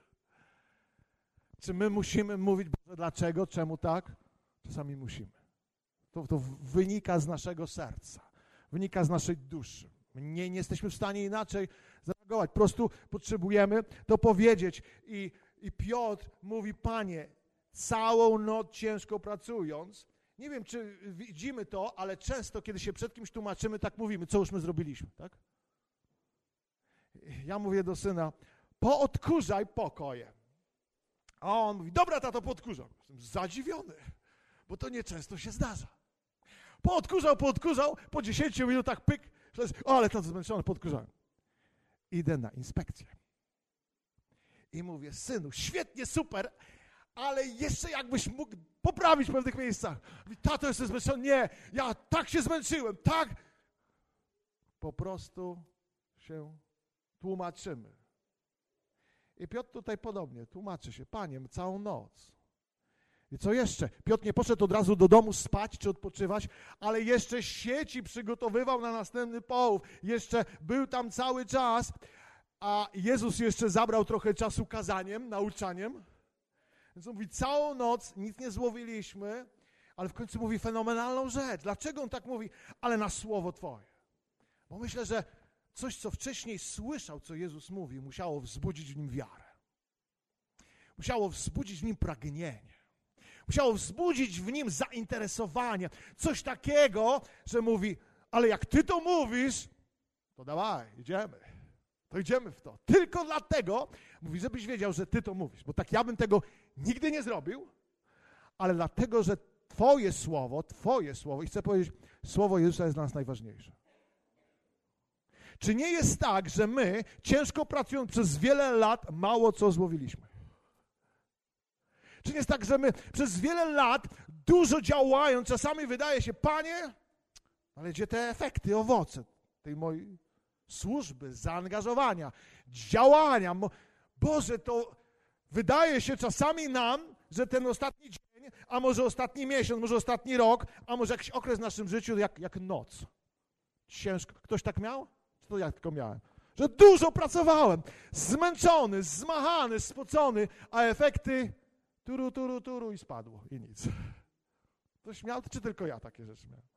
Czy my musimy mówić, Boże, dlaczego, czemu tak? Czasami musimy. To wynika z naszego serca, wynika z naszej duszy. Nie jesteśmy w stanie inaczej zareagować. Po prostu potrzebujemy to powiedzieć. I Piotr mówi, Panie, całą noc ciężko pracując. Nie wiem, czy widzimy to, ale często, kiedy się przed kimś tłumaczymy, tak mówimy, co już my zrobiliśmy, tak? Ja mówię do syna, poodkurzaj pokoje. A on mówi, dobra, tato, poodkurzam. Jestem zadziwiony, bo to nieczęsto się zdarza. Poodkurzał, po 10 minutach pyk, ale tato zmęczony, poodkurzałem. Idę na inspekcję. I mówię, synu, świetnie, super, ale jeszcze jakbyś mógł poprawić w pewnych miejscach. Mówi, tato, jestem zmęczony. Nie, ja tak się zmęczyłem, tak. Po prostu się tłumaczymy. I Piotr tutaj podobnie tłumaczy się, Panie, całą noc. I co jeszcze? Piotr nie poszedł od razu do domu spać czy odpoczywać, ale jeszcze sieci przygotowywał na następny połów. Jeszcze był tam cały czas, a Jezus jeszcze zabrał trochę czasu kazaniem, nauczaniem. Więc on mówi, całą noc nic nie złowiliśmy, ale w końcu mówi fenomenalną rzecz. Dlaczego on tak mówi? Ale na słowo Twoje. Bo myślę, że coś, co wcześniej słyszał, co Jezus mówi, musiało wzbudzić w nim wiarę. Musiało wzbudzić w nim pragnienie. Musiało wzbudzić w nim zainteresowanie. Coś takiego, że mówi, ale jak Ty to mówisz, to dawaj, idziemy. To idziemy w to. Tylko dlatego, mówi, żebyś wiedział, że Ty to mówisz. Bo tak ja bym tego nigdy nie zrobił, ale dlatego, że Twoje słowo, i chcę powiedzieć, słowo Jezusa jest dla nas najważniejsze. Czy nie jest tak, że my, ciężko pracując przez wiele lat, mało co złowiliśmy? Czy nie jest tak, że my przez wiele lat, dużo działając, czasami wydaje się, Panie, ale gdzie te efekty, owoce tej mojej służby, zaangażowania, działania? Boże, to wydaje się czasami nam, że ten ostatni dzień, a może ostatni miesiąc, może ostatni rok, a może jakiś okres w naszym życiu jak noc. Ciężko. Ktoś tak miał? Czy to ja tylko miałem? Że dużo pracowałem, zmęczony, zmachany, spocony, a efekty turu i spadło i nic. Ktoś miał, czy tylko ja takie rzeczy miałem?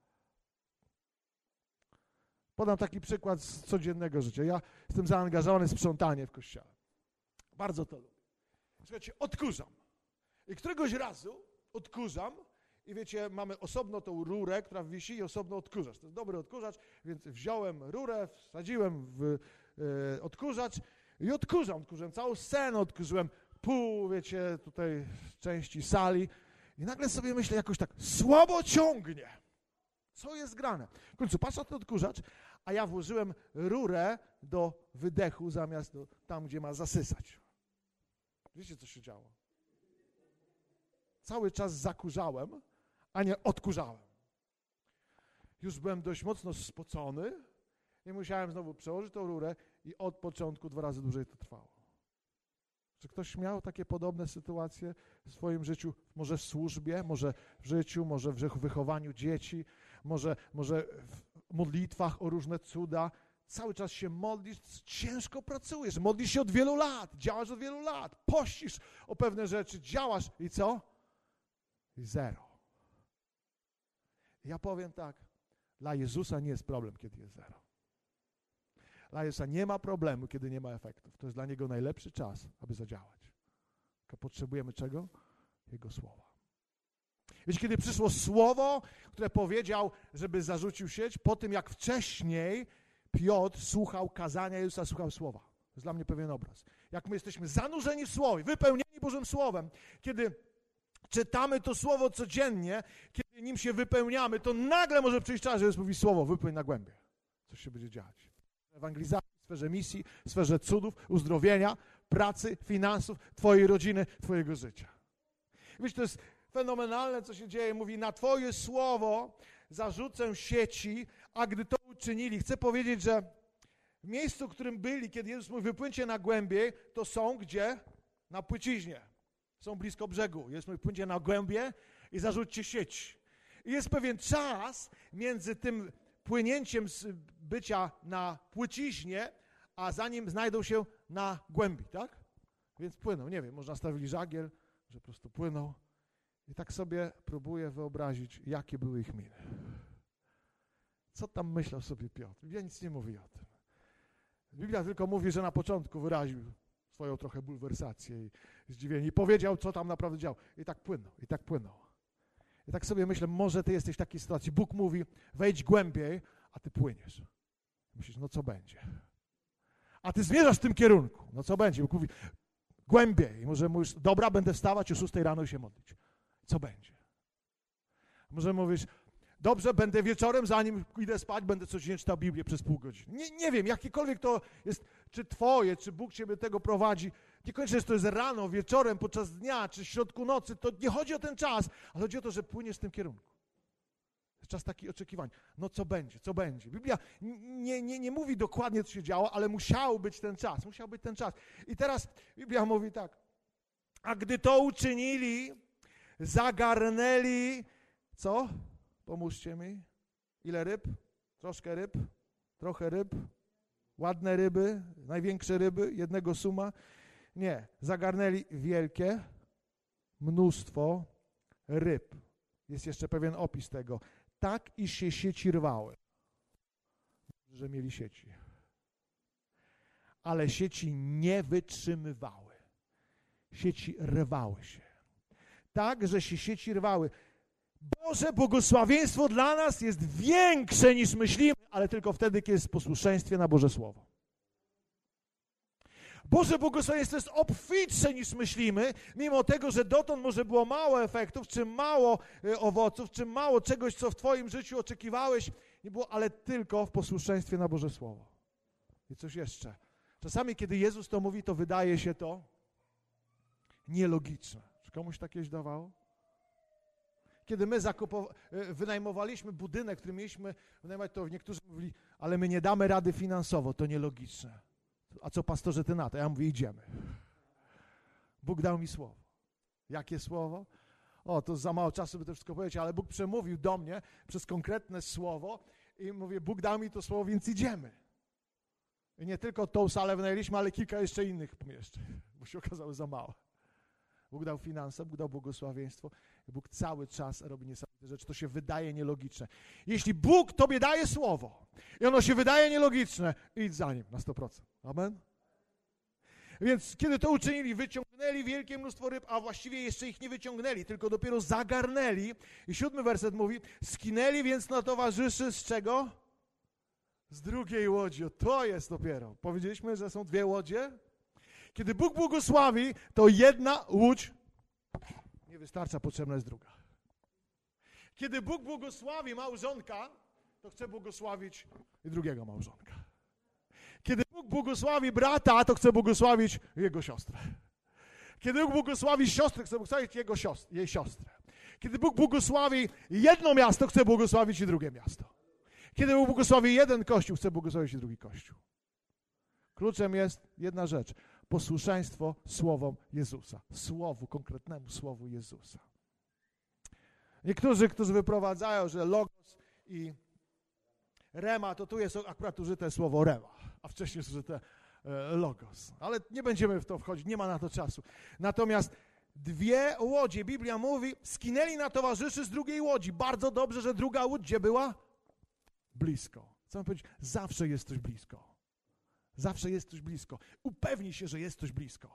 Podam taki przykład z codziennego życia. Ja jestem zaangażowany w sprzątanie w kościele. Bardzo to lubię. Słuchajcie, odkurzam. I któregoś razu odkurzam i wiecie, mamy osobno tą rurę, która wisi i osobno odkurzacz. To jest dobry odkurzacz, więc wziąłem rurę, wsadziłem w odkurzacz i odkurzam całą scenę, odkurzyłem pół, wiecie, tutaj części sali i nagle sobie myślę jakoś tak, słabo ciągnie. Co jest grane? W końcu patrzę na ten odkurzacz, a ja włożyłem rurę do wydechu zamiast tam, gdzie ma zasysać. Wiecie, co się działo? Cały czas zakurzałem, a nie odkurzałem. Już byłem dość mocno spocony i musiałem znowu przełożyć tą rurę i od początku 2 razy dłużej to trwało. Czy ktoś miał takie podobne sytuacje w swoim życiu? Może w służbie, może w życiu, może w wychowaniu dzieci, może w modlitwach o różne cuda. Cały czas się modlisz, ciężko pracujesz, modlisz się od wielu lat, działasz od wielu lat, pościsz o pewne rzeczy, działasz i co? I zero. Ja powiem tak, dla Jezusa nie jest problem, kiedy jest zero. Dla Jezusa nie ma problemu, kiedy nie ma efektów. To jest dla Niego najlepszy czas, aby zadziałać. Tylko potrzebujemy czego? Jego słowa. Wiecie, kiedy przyszło słowo, które powiedział, żeby zarzucił sieć, po tym jak wcześniej Piotr słuchał kazania Jezusa, słuchał słowa. To jest dla mnie pewien obraz. Jak my jesteśmy zanurzeni w słowie, wypełnieni Bożym Słowem, kiedy czytamy to słowo codziennie, kiedy nim się wypełniamy, to nagle może przyjść czas, że Jezus mówi słowo, wypełń na głębie. Coś się będzie dziać. W ewangelizacji, w sferze misji, w sferze cudów, uzdrowienia, pracy, finansów, twojej rodziny, twojego życia. Wiecie, to jest fenomenalne, co się dzieje. Mówi, na Twoje słowo zarzucę sieci, a gdy to uczynili. Chcę powiedzieć, że w miejscu, w którym byli, kiedy Jezus mówi, wypłyńcie na głębiej, to są gdzie? Na płyciźnie. Są blisko brzegu. Jezus mówi, płyńcie na głębie i zarzućcie sieć. I jest pewien czas między tym płynięciem z bycia na płyciźnie, a zanim znajdą się na głębi, tak? Więc płyną. Nie wiem, może nastawili żagiel, że po prostu płyną. I tak sobie próbuję wyobrazić, jakie były ich miny. Co tam myślał sobie Piotr? Biblia nic nie mówi o tym. Biblia tylko mówi, że na początku wyraził swoją trochę bulwersację i zdziwienie i powiedział, co tam naprawdę działo. I tak płynął, i tak płynął. I tak sobie myślę, może ty jesteś w takiej sytuacji. Bóg mówi, wejdź głębiej, a ty płyniesz. Myślisz, no co będzie? A ty zmierzasz w tym kierunku. No co będzie? Bóg mówi, głębiej. I może mówisz, dobra, będę wstawać o 6 rano i się modlić. Co będzie? Może mówisz, dobrze, będę wieczorem, zanim idę spać, będę codziennie czytał Biblię przez pół godziny. Nie wiem, jakiekolwiek to jest, czy twoje, czy Bóg ciebie do tego prowadzi. Niekoniecznie, że to jest rano, wieczorem, podczas dnia, czy w środku nocy. To nie chodzi o ten czas, ale chodzi o to, że płyniesz w tym kierunku. Jest czas taki oczekiwań. No co będzie, co będzie? Biblia nie mówi dokładnie, co się działo, ale musiał być ten czas. Musiał być ten czas. I teraz Biblia mówi tak. A gdy to uczynili, zagarnęli, co? Pomóżcie mi. Ile ryb? Troszkę ryb? Trochę ryb? Ładne ryby? Największe ryby? Jednego suma? Nie. Zagarnęli wielkie mnóstwo ryb. Jest jeszcze pewien opis tego. Tak, iż się sieci rwały. Że mieli sieci. Ale sieci nie wytrzymywały. Sieci rwały się. Tak, że się sieci rwały. Boże błogosławieństwo dla nas jest większe niż myślimy, ale tylko wtedy, kiedy jest w posłuszeństwie na Boże Słowo. Boże błogosławieństwo jest obfitsze niż myślimy, mimo tego, że dotąd może było mało efektów, czy mało owoców, czy mało czegoś, co w twoim życiu oczekiwałeś, nie było, ale tylko w posłuszeństwie na Boże Słowo. I coś jeszcze. Czasami, kiedy Jezus to mówi, to wydaje się to nielogiczne. Czy komuś tak kiedyś dawało? Kiedy my wynajmowaliśmy budynek, który mieliśmy wynajmować, to niektórzy mówili, ale my nie damy rady finansowo, to nielogiczne. A co, pastorze, ty na to? Ja mówię, idziemy. Bóg dał mi słowo. Jakie słowo? O, to za mało czasu, by to wszystko powiedzieć, ale Bóg przemówił do mnie przez konkretne słowo i mówię, Bóg dał mi to słowo, więc idziemy. I nie tylko tą salę wynajęliśmy, ale kilka jeszcze innych pomieszczeń, bo się okazało za mało. Bóg dał finanse, Bóg dał błogosławieństwo i Bóg cały czas robi niesamowite rzeczy. To się wydaje nielogiczne. Jeśli Bóg tobie daje słowo i ono się wydaje nielogiczne, idź za nim na 100%. Amen? Więc kiedy to uczynili, wyciągnęli wielkie mnóstwo ryb, a właściwie jeszcze ich nie wyciągnęli, tylko dopiero zagarnęli. I 7 werset mówi, skinęli więc na towarzyszy z czego? Z drugiej łodzi. O, to jest dopiero. Powiedzieliśmy, że są 2 łodzie. Kiedy Bóg błogosławi, to jedna łódź nie wystarcza, potrzebna jest druga. Kiedy Bóg błogosławi małżonka, to chce błogosławić i drugiego małżonka. Kiedy Bóg błogosławi brata, to chce błogosławić jego siostrę. Kiedy Bóg błogosławi siostrę, chce błogosławić jej siostrę. Kiedy Bóg błogosławi jedno miasto, chce błogosławić i drugie miasto. Kiedy Bóg błogosławi jeden kościół, chce błogosławić i drugi kościół. Kluczem jest jedna rzecz. Posłuszeństwo słowom Jezusa. Słowu, konkretnemu słowu Jezusa. Niektórzy, którzy wyprowadzają, że logos i rema, to tu jest akurat użyte słowo rema, a wcześniej jest użyte logos. Ale nie będziemy w to wchodzić, nie ma na to czasu. Natomiast 2 łodzie, Biblia mówi, skinęli na towarzyszy z drugiej łodzi. Bardzo dobrze, że druga łódź gdzie była? Blisko. Chcę powiedzieć, zawsze jest coś blisko. Zawsze jest coś blisko. Upewnij się, że jest coś blisko.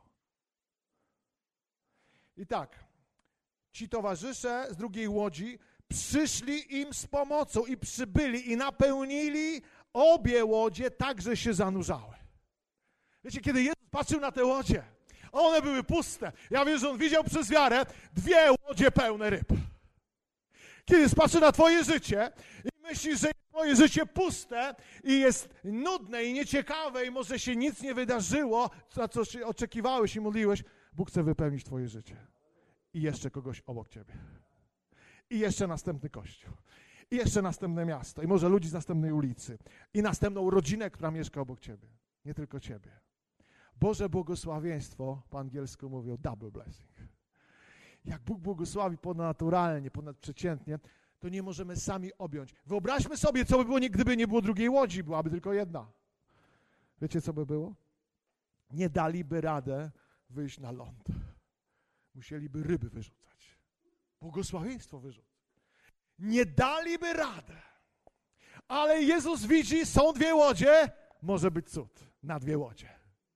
I tak, ci towarzysze z drugiej łodzi przyszli im z pomocą i przybyli i napełnili obie łodzie tak, że się zanurzały. Wiecie, kiedy Jezus patrzył na te łodzie, one były puste. Ja wiem, że On widział przez wiarę 2 łodzie pełne ryb. Kiedy patrzy na twoje życie i myślisz, że twoje życie puste i jest nudne i nieciekawe i może się nic nie wydarzyło, na co się oczekiwałeś i modliłeś, Bóg chce wypełnić twoje życie. I jeszcze kogoś obok ciebie. I jeszcze następny kościół. I jeszcze następne miasto. I może ludzi z następnej ulicy. I następną rodzinę, która mieszka obok ciebie. Nie tylko ciebie. Boże błogosławieństwo, po angielsku mówią double blessing. Jak Bóg błogosławi ponadnaturalnie, ponadprzeciętnie, to nie możemy sami objąć. Wyobraźmy sobie, co by było, gdyby nie było drugiej łodzi, byłaby tylko jedna. Wiecie, co by było? Nie daliby radę wyjść na ląd. Musieliby ryby wyrzucać. Błogosławieństwo wyrzucać. Nie daliby radę. Ale Jezus widzi, są 2 łodzie, może być cud na 2 łodzie.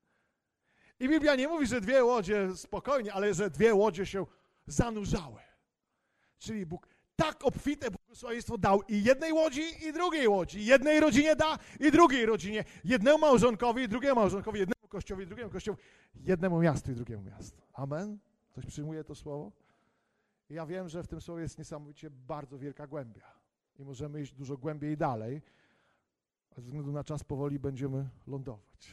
I Biblia nie mówi, że 2 łodzie spokojnie, ale że 2 łodzie się zanurzały. Czyli Bóg tak obfite błogosławieństwo dał i jednej łodzi, i drugiej łodzi. Jednej rodzinie da i drugiej rodzinie. Jednemu małżonkowi i drugiemu małżonkowi. Jednemu kościołowi i drugiemu kościołowi. Jednemu miastu i drugiemu miastu. Amen? Ktoś przyjmuje to słowo? I ja wiem, że w tym słowie jest niesamowicie bardzo wielka głębia. I możemy iść dużo głębiej dalej. A ze względu na czas powoli będziemy lądować.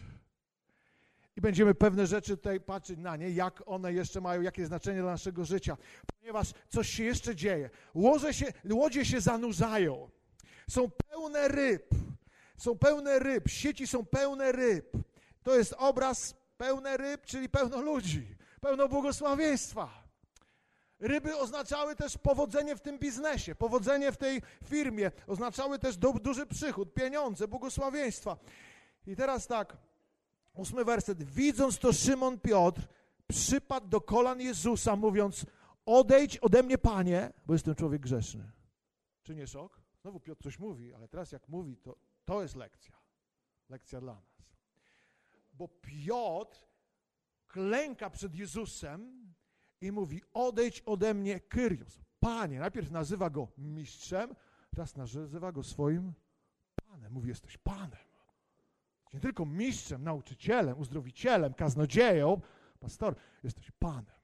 I będziemy pewne rzeczy tutaj patrzeć na nie, jak one jeszcze mają, jakie znaczenie dla naszego życia. Ponieważ coś się jeszcze dzieje. Łodzie się zanurzają. Są pełne ryb. Są pełne ryb. Sieci są pełne ryb. To jest obraz pełne ryb, czyli pełno ludzi. Pełno błogosławieństwa. Ryby oznaczały też powodzenie w tym biznesie, powodzenie w tej firmie. Oznaczały też duży przychód, pieniądze, błogosławieństwa. I teraz tak. 8 werset. Widząc to, Szymon Piotr przypadł do kolan Jezusa, mówiąc: odejdź ode mnie, Panie, bo jestem człowiek grzeszny. Czy nie szok? Znowu Piotr coś mówi, ale teraz jak mówi, to jest lekcja. Lekcja dla nas. Bo Piotr klęka przed Jezusem i mówi: odejdź ode mnie, Kyrios. Panie. Najpierw nazywa go mistrzem, teraz nazywa go swoim Panem. Mówi: jesteś Panem. Nie tylko mistrzem, nauczycielem, uzdrowicielem, kaznodzieją, pastor, jesteś Panem.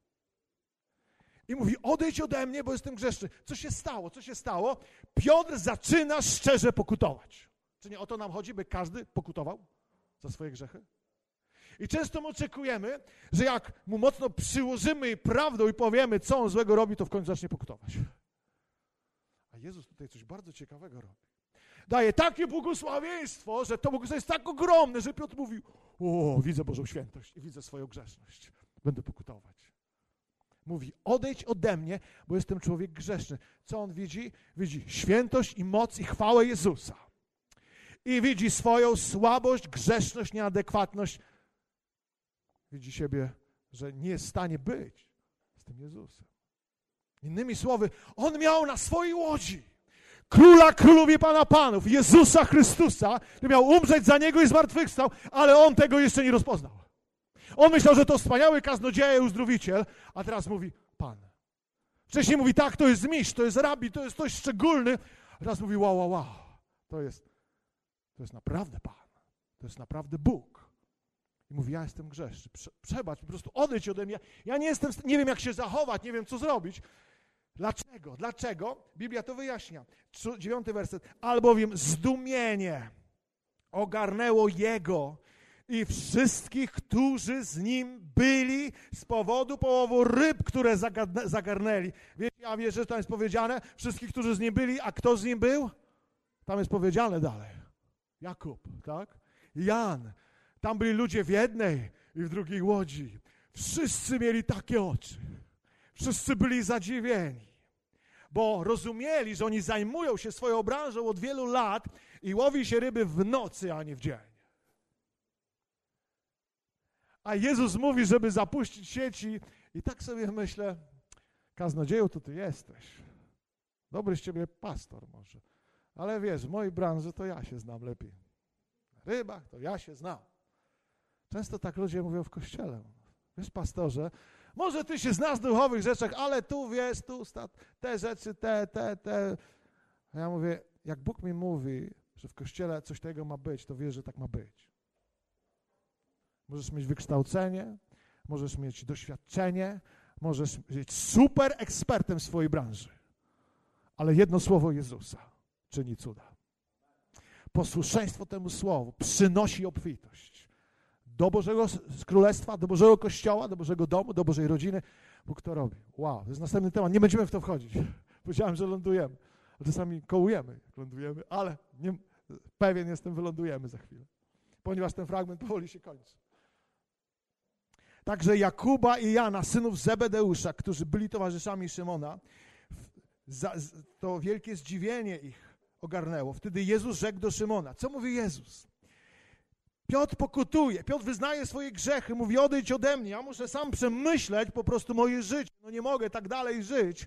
I mówi: odejdź ode mnie, bo jestem grzeszny. Co się stało? Co się stało? Piotr zaczyna szczerze pokutować. Czy nie o to nam chodzi, by każdy pokutował? za swoje grzechy? I często my oczekujemy, że jak mu mocno przyłożymy prawdą i powiemy, co on złego robi, to w końcu zacznie pokutować. A Jezus tutaj coś bardzo ciekawego robi. Daje takie błogosławieństwo, że to błogosławieństwo jest tak ogromne, że Piotr mówi: o, widzę Bożą świętość i widzę swoją grzeszność. Będę pokutować. Mówi: odejdź ode mnie, bo jestem człowiek grzeszny. Co on widzi? Widzi świętość i moc i chwałę Jezusa. I widzi swoją słabość, grzeszność, nieadekwatność. Widzi siebie, że nie jest w stanie być z tym Jezusem. Innymi słowy, on miał na swojej łodzi Króla Królów i Pana Panów, Jezusa Chrystusa, który miał umrzeć za Niego i zmartwychwstał, ale on tego jeszcze nie rozpoznał. On myślał, że to wspaniały kaznodzieja i uzdrowiciel, a teraz mówi: Pan. Wcześniej mówi: tak, to jest mistrz, to jest rabi, to jest ktoś szczególny. A teraz mówi: wow, to jest naprawdę Pan, to jest naprawdę Bóg. I mówi: ja jestem grzeszny, przebacz, po prostu odejdź ode mnie. Ja nie wiem, jak się zachować, nie wiem, co zrobić. Dlaczego? Dlaczego? Biblia to wyjaśnia. 9 werset. Albowiem zdumienie ogarnęło Jego i wszystkich, którzy z Nim byli z powodu połowu ryb, które zagarnęli. Wiecie, ja wierzę, że tam jest powiedziane, wszystkich, którzy z Nim byli, a kto z Nim był? Tam jest powiedziane dalej. Jakub, tak? Jan. Tam byli ludzie w jednej i w drugiej łodzi. Wszyscy mieli takie oczy. Wszyscy byli zadziwieni, bo rozumieli, że oni zajmują się swoją branżą od wielu lat i łowi się ryby w nocy, a nie w dzień. A Jezus mówi, żeby zapuścić sieci, i tak sobie myślę: kaznodzieju, to ty jesteś. Dobry z ciebie pastor może, ale wiesz, w mojej branży to ja się znam lepiej. Na rybach to ja się znam. Często tak ludzie mówią w kościele: wiesz, pastorze, może ty się znasz w duchowych rzeczach, ale tu wiesz, te rzeczy, te. A ja mówię: jak Bóg mi mówi, że w kościele coś takiego ma być, to wiesz, że tak ma być. Możesz mieć wykształcenie, możesz mieć doświadczenie, możesz być super ekspertem w swojej branży, ale jedno słowo Jezusa czyni cuda. Posłuszeństwo temu słowu przynosi obfitość. Do Bożego Królestwa, do Bożego Kościoła, do Bożego domu, do Bożej rodziny. Bóg to robi. Wow, to jest następny temat. Nie będziemy w to wchodzić. Powiedziałem, że lądujemy. Czasami kołujemy, jak lądujemy, ale pewien jestem, wylądujemy za chwilę. Ponieważ ten fragment powoli się kończy. Także Jakuba i Jana, synów Zebedeusza, którzy byli towarzyszami Szymona, to wielkie zdziwienie ich ogarnęło. Wtedy Jezus rzekł do Szymona. Co mówi Jezus? Piotr pokutuje, Piotr wyznaje swoje grzechy, mówi: odejdź ode mnie, ja muszę sam przemyśleć po prostu moje życie, nie mogę tak dalej żyć.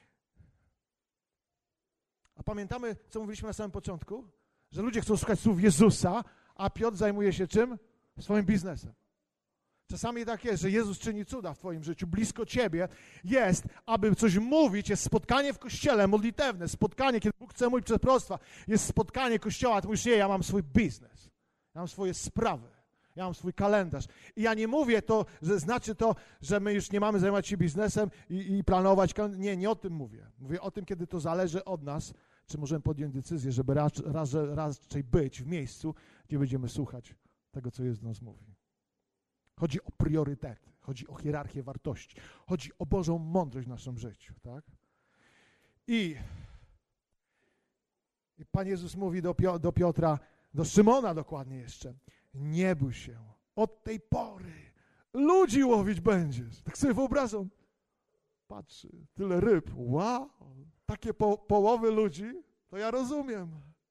A pamiętamy, co mówiliśmy na samym początku? Że ludzie chcą słuchać słów Jezusa, a Piotr zajmuje się czym? Swoim biznesem. Czasami tak jest, że Jezus czyni cuda w twoim życiu, blisko ciebie jest, aby coś mówić, jest spotkanie w kościele modlitewne, spotkanie, kiedy Bóg chce mówić przez proroctwa, jest spotkanie kościoła, a ty mówisz: nie, ja mam swój biznes. Ja mam swoje sprawy, ja mam swój kalendarz. I ja nie mówię to, że znaczy to, że my już nie mamy zajmować się biznesem i planować. Nie o tym mówię. Mówię o tym, kiedy to zależy od nas, czy możemy podjąć decyzję, żeby raczej być w miejscu, gdzie będziemy słuchać tego, co Jezus do nas mówi. Chodzi o priorytety, chodzi o hierarchię wartości, chodzi o Bożą mądrość w naszym życiu, tak? I Pan Jezus mówi do Piotra, do Szymona dokładnie jeszcze: nie bój się, od tej pory ludzi łowić będziesz. Tak sobie wyobrażam, patrzy, tyle ryb, wow, takie połowy ludzi, to ja rozumiem.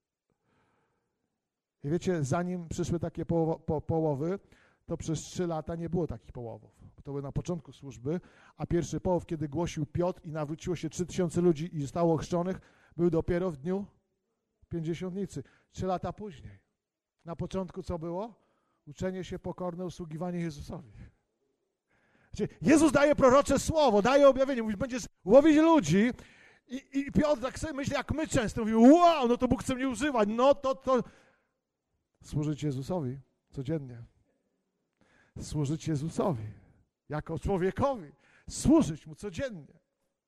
I wiecie, zanim przyszły takie połowy, to przez 3 lata nie było takich połowów. To było na początku służby, a pierwszy połow, kiedy głosił Piotr i nawróciło się 3000 ludzi i zostało ochrzczonych, był dopiero w dniu Pięćdziesiątnicy. 3 lata później. Na początku co było? Uczenie się pokorne, usługiwanie Jezusowi. Jezus daje prorocze słowo, daje objawienie. Mówi: będziesz łowić ludzi. I Piotr tak sobie myśli, jak my często mówimy: wow, no to Bóg chce mnie używać. No to służyć Jezusowi codziennie. Służyć Jezusowi jako człowiekowi. Służyć Mu codziennie.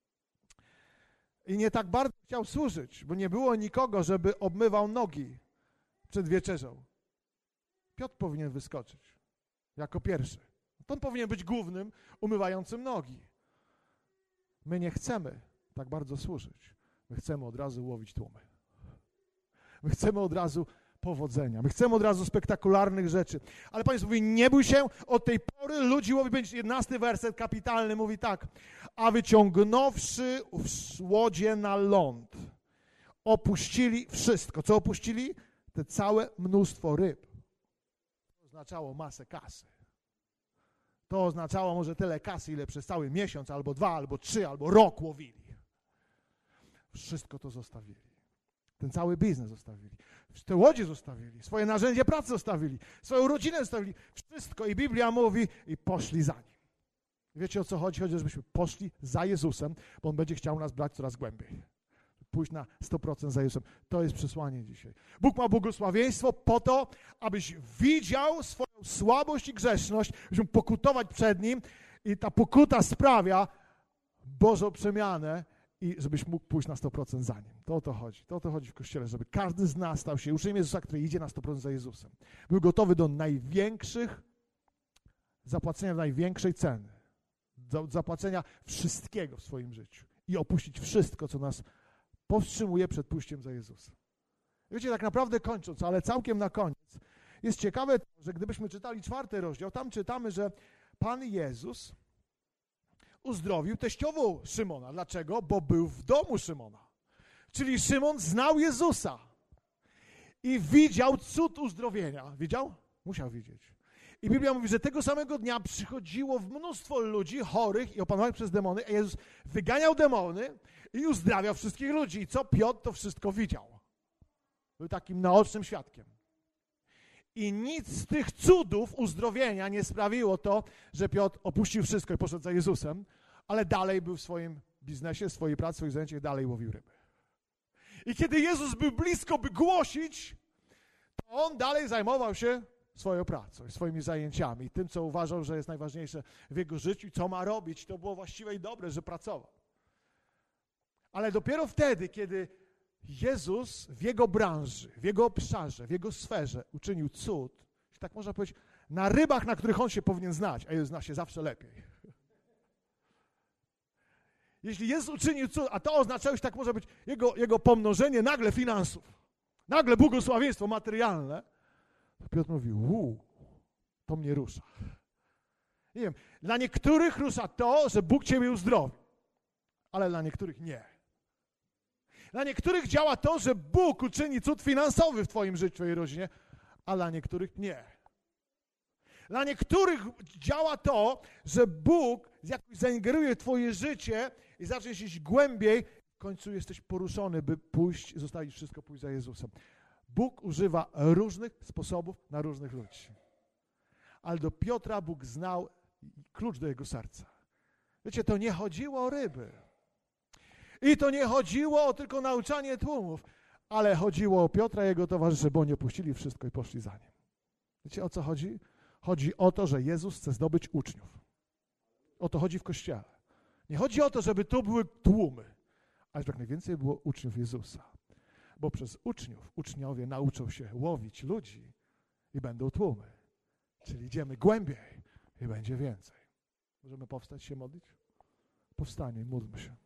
I nie tak bardzo chciał służyć, bo nie było nikogo, żeby obmywał nogi przed wieczerzą. Piotr powinien wyskoczyć jako pierwszy. To on powinien być głównym umywającym nogi. My nie chcemy tak bardzo służyć. My chcemy od razu łowić tłumy. My chcemy od razu powodzenia. My chcemy od razu spektakularnych rzeczy. Ale Pan Jezus mówi, nie bój się, od tej pory ludzi łowi. Będzie 11 werset kapitalny, mówi tak. A wyciągnąwszy łodzie na ląd, opuścili wszystko. Co opuścili? Te całe mnóstwo ryb. To oznaczało masę kasy. To oznaczało może tyle kasy, ile przez cały miesiąc, albo 2, albo 3, albo rok łowili. Wszystko to zostawili. Ten cały biznes zostawili. Te łodzie zostawili. Swoje narzędzie pracy zostawili. Swoją rodzinę zostawili. Wszystko. I Biblia mówi, i poszli za Nim. Wiecie, o co chodzi? Chodzi, żebyśmy poszli za Jezusem, bo On będzie chciał nas brać coraz głębiej. Pójść na 100% za Jezusem. To jest przesłanie dzisiaj. Bóg ma błogosławieństwo po to, abyś widział swoją słabość i grzeszność, żebyśmy pokutować przed Nim i ta pokuta sprawia Bożą przemianę i żebyś mógł pójść na 100% za Nim. To o to chodzi. To o to chodzi w Kościele, żeby każdy z nas stał się uczniem Jezusa, który idzie na 100% za Jezusem. Był gotowy do zapłacenia największej ceny, do zapłacenia wszystkiego w swoim życiu i opuścić wszystko, co nas powstrzymuje przed pójściem za Jezusem. Wiecie, tak naprawdę kończąc, ale całkiem na koniec, jest ciekawe to, że gdybyśmy czytali 4 rozdział, tam czytamy, że Pan Jezus uzdrowił teściową Szymona. Dlaczego? Bo był w domu Szymona. Czyli Szymon znał Jezusa i widział cud uzdrowienia. Widział? Musiał widzieć. I Biblia mówi, że tego samego dnia przychodziło mnóstwo ludzi chorych i opanowanych przez demony, a Jezus wyganiał demony i uzdrawiał wszystkich ludzi. I co? Piotr to wszystko widział. Był takim naocznym świadkiem. I nic z tych cudów uzdrowienia nie sprawiło to, że Piotr opuścił wszystko i poszedł za Jezusem, ale dalej był w swoim biznesie, swojej pracy, swoich zajęciach, dalej łowił ryby. I kiedy Jezus był blisko, by głosić, to On dalej zajmował się swoją pracą i swoimi zajęciami i tym, co uważał, że jest najważniejsze w jego życiu i co ma robić. To było właściwe i dobre, że pracował. Ale dopiero wtedy, kiedy Jezus w jego branży, w jego obszarze, w jego sferze uczynił cud, tak można powiedzieć, na rybach, na których on się powinien znać, a Jezus zna się zawsze lepiej. Jeśli Jezus uczynił cud, a to oznaczało, że tak może być jego pomnożenie nagle finansów, nagle błogosławieństwo materialne, to Piotr mówi, to mnie rusza. Nie wiem, dla niektórych rusza to, że Bóg ciebie uzdrowi, ale dla niektórych nie. Dla niektórych działa to, że Bóg uczyni cud finansowy w twoim życiu, w twojej rodzinie, a dla niektórych nie. Dla niektórych działa to, że Bóg jakoś zaingeruje w twoje życie i zaczniesz iść głębiej, w końcu jesteś poruszony, by pójść, zostawić wszystko, pójść za Jezusem. Bóg używa różnych sposobów na różnych ludzi. Ale do Piotra Bóg znał klucz do jego serca. Wiecie, to nie chodziło o ryby. I to nie chodziło o tylko nauczanie tłumów, ale chodziło o Piotra i jego towarzyszy, bo oni opuścili wszystko i poszli za Nim. Wiecie, o co chodzi? Chodzi o to, że Jezus chce zdobyć uczniów. O to chodzi w Kościele. Nie chodzi o to, żeby tu były tłumy, ale żeby jak najwięcej było uczniów Jezusa. Bo przez uczniów, uczniowie nauczą się łowić ludzi i będą tłumy. Czyli idziemy głębiej i będzie więcej. Możemy powstać, się modlić? Powstanie, módlmy się.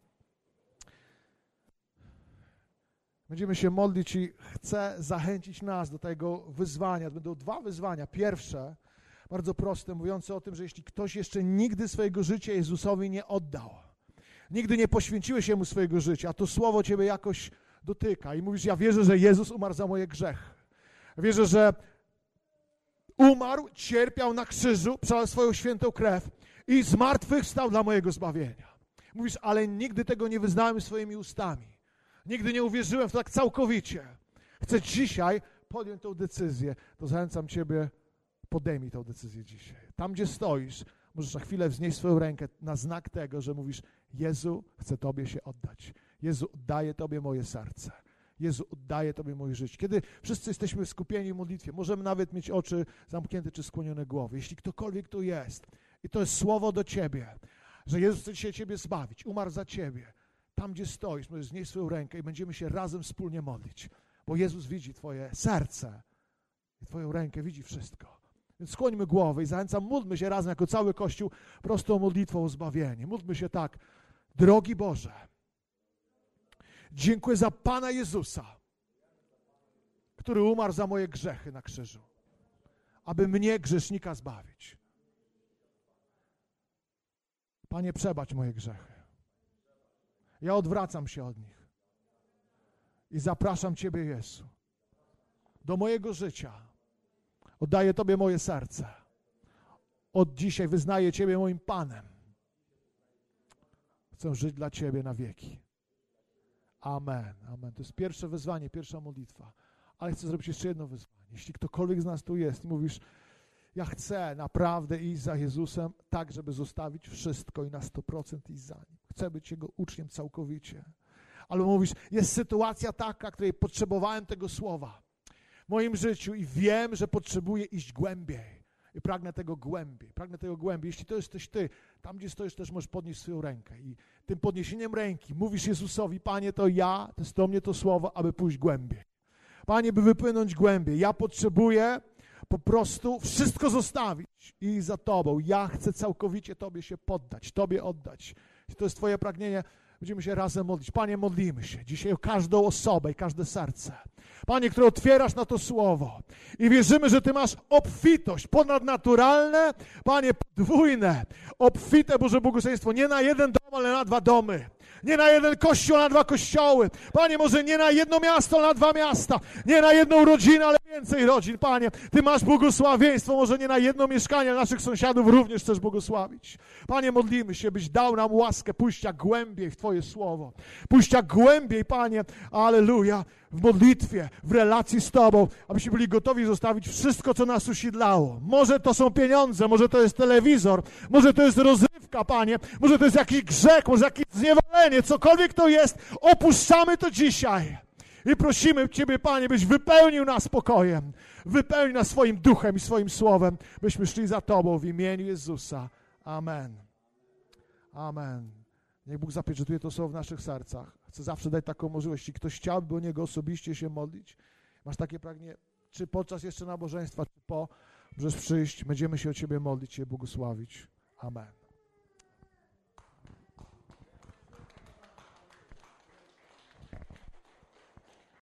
Będziemy się modlić i chcę zachęcić nas do tego wyzwania. Będą 2 wyzwania. Pierwsze, bardzo proste, mówiące o tym, że jeśli ktoś jeszcze nigdy swojego życia Jezusowi nie oddał, nigdy nie poświęciłeś Jemu swojego życia, a to słowo ciebie jakoś dotyka i mówisz, ja wierzę, że Jezus umarł za moje grzechy. Wierzę, że umarł, cierpiał na krzyżu, przelał swoją świętą krew i zmartwychwstał dla mojego zbawienia. Mówisz, ale nigdy tego nie wyznałem swoimi ustami. Nigdy nie uwierzyłem w to tak całkowicie. Chcę dzisiaj podjąć tę decyzję. To zachęcam ciebie, podejmij tę decyzję dzisiaj. Tam, gdzie stoisz, możesz na chwilę wznieść swoją rękę na znak tego, że mówisz, Jezu, chcę Tobie się oddać. Jezu, oddaję Tobie moje serce. Jezu, oddaję Tobie moje życie. Kiedy wszyscy jesteśmy skupieni w modlitwie, możemy nawet mieć oczy zamknięte czy skłonione głowy. Jeśli ktokolwiek tu jest i to jest słowo do Ciebie, że Jezus chce dzisiaj Ciebie zbawić, umarł za Ciebie, tam, gdzie stoisz, możesz znieść swoją rękę i będziemy się razem wspólnie modlić, bo Jezus widzi Twoje serce. i Twoją rękę, widzi wszystko. Więc skłońmy głowę i zachęcam, módlmy się razem jako cały Kościół prostą modlitwą o zbawienie. Módlmy się tak. Drogi Boże, dziękuję za Pana Jezusa, który umarł za moje grzechy na krzyżu, aby mnie, grzesznika, zbawić. Panie, przebacz moje grzechy. Ja odwracam się od nich i zapraszam Ciebie, Jezu, do mojego życia. Oddaję Tobie moje serce. Od dzisiaj wyznaję Ciebie moim Panem. Chcę żyć dla Ciebie na wieki. Amen. Amen. To jest pierwsze wezwanie, pierwsza modlitwa. Ale chcę zrobić jeszcze jedno wyzwanie. Jeśli ktokolwiek z nas tu jest i mówisz, ja chcę naprawdę iść za Jezusem tak, żeby zostawić wszystko i na 100% iść za Nim. Chcę być Jego uczniem całkowicie. Ale mówisz, jest sytuacja taka, której potrzebowałem tego słowa w moim życiu i wiem, że potrzebuję iść głębiej. I pragnę tego głębiej. Jeśli to jesteś Ty, tam gdzie stoisz, też możesz podnieść swoją rękę. I tym podniesieniem ręki mówisz Jezusowi, Panie, to jest do mnie to słowo, aby pójść głębiej. Panie, by wypłynąć głębiej. Ja potrzebuję po prostu wszystko zostawić i za Tobą. Ja chcę całkowicie Tobie się poddać, Tobie oddać. Jeśli to jest Twoje pragnienie, będziemy się razem modlić. Panie, modlimy się dzisiaj o każdą osobę i każde serce. Panie, które otwierasz na to słowo i wierzymy, że Ty masz obfitość ponadnaturalne, Panie, podwójne, obfite Boże błogosławieństwo, nie na jeden dom, ale na 2 domy. Nie na jeden kościół, ale na 2 kościoły. Panie, może nie na jedno miasto, ale na 2 miasta. Nie na jedną rodzinę, ale więcej rodzin. Panie, Ty masz błogosławieństwo, może nie na jedno mieszkanie, ale naszych sąsiadów również chcesz błogosławić. Panie, modlimy się, byś dał nam łaskę pójścia głębiej w Twoje słowo. Pójścia głębiej, Panie, alleluja, w modlitwie, w relacji z Tobą, abyśmy byli gotowi zostawić wszystko, co nas usidlało. Może to są pieniądze, może to jest telewizor, może to jest rozrywka, Panie, może to jest jakiś grzech, może jakieś zniewolenie, cokolwiek to jest, opuszczamy to dzisiaj. I prosimy Ciebie, Panie, byś wypełnił nas spokojem, wypełnił nas swoim duchem i swoim słowem, byśmy szli za Tobą w imieniu Jezusa. Amen. Amen. Niech Bóg zapieczętuje to słowo w naszych sercach. Chcę zawsze dać taką możliwość. Jeśli ktoś chciałby o Niego osobiście się modlić, masz takie pragnienie, czy podczas jeszcze nabożeństwa, czy po, możesz przyjść, będziemy się o Ciebie modlić, Cię błogosławić. Amen.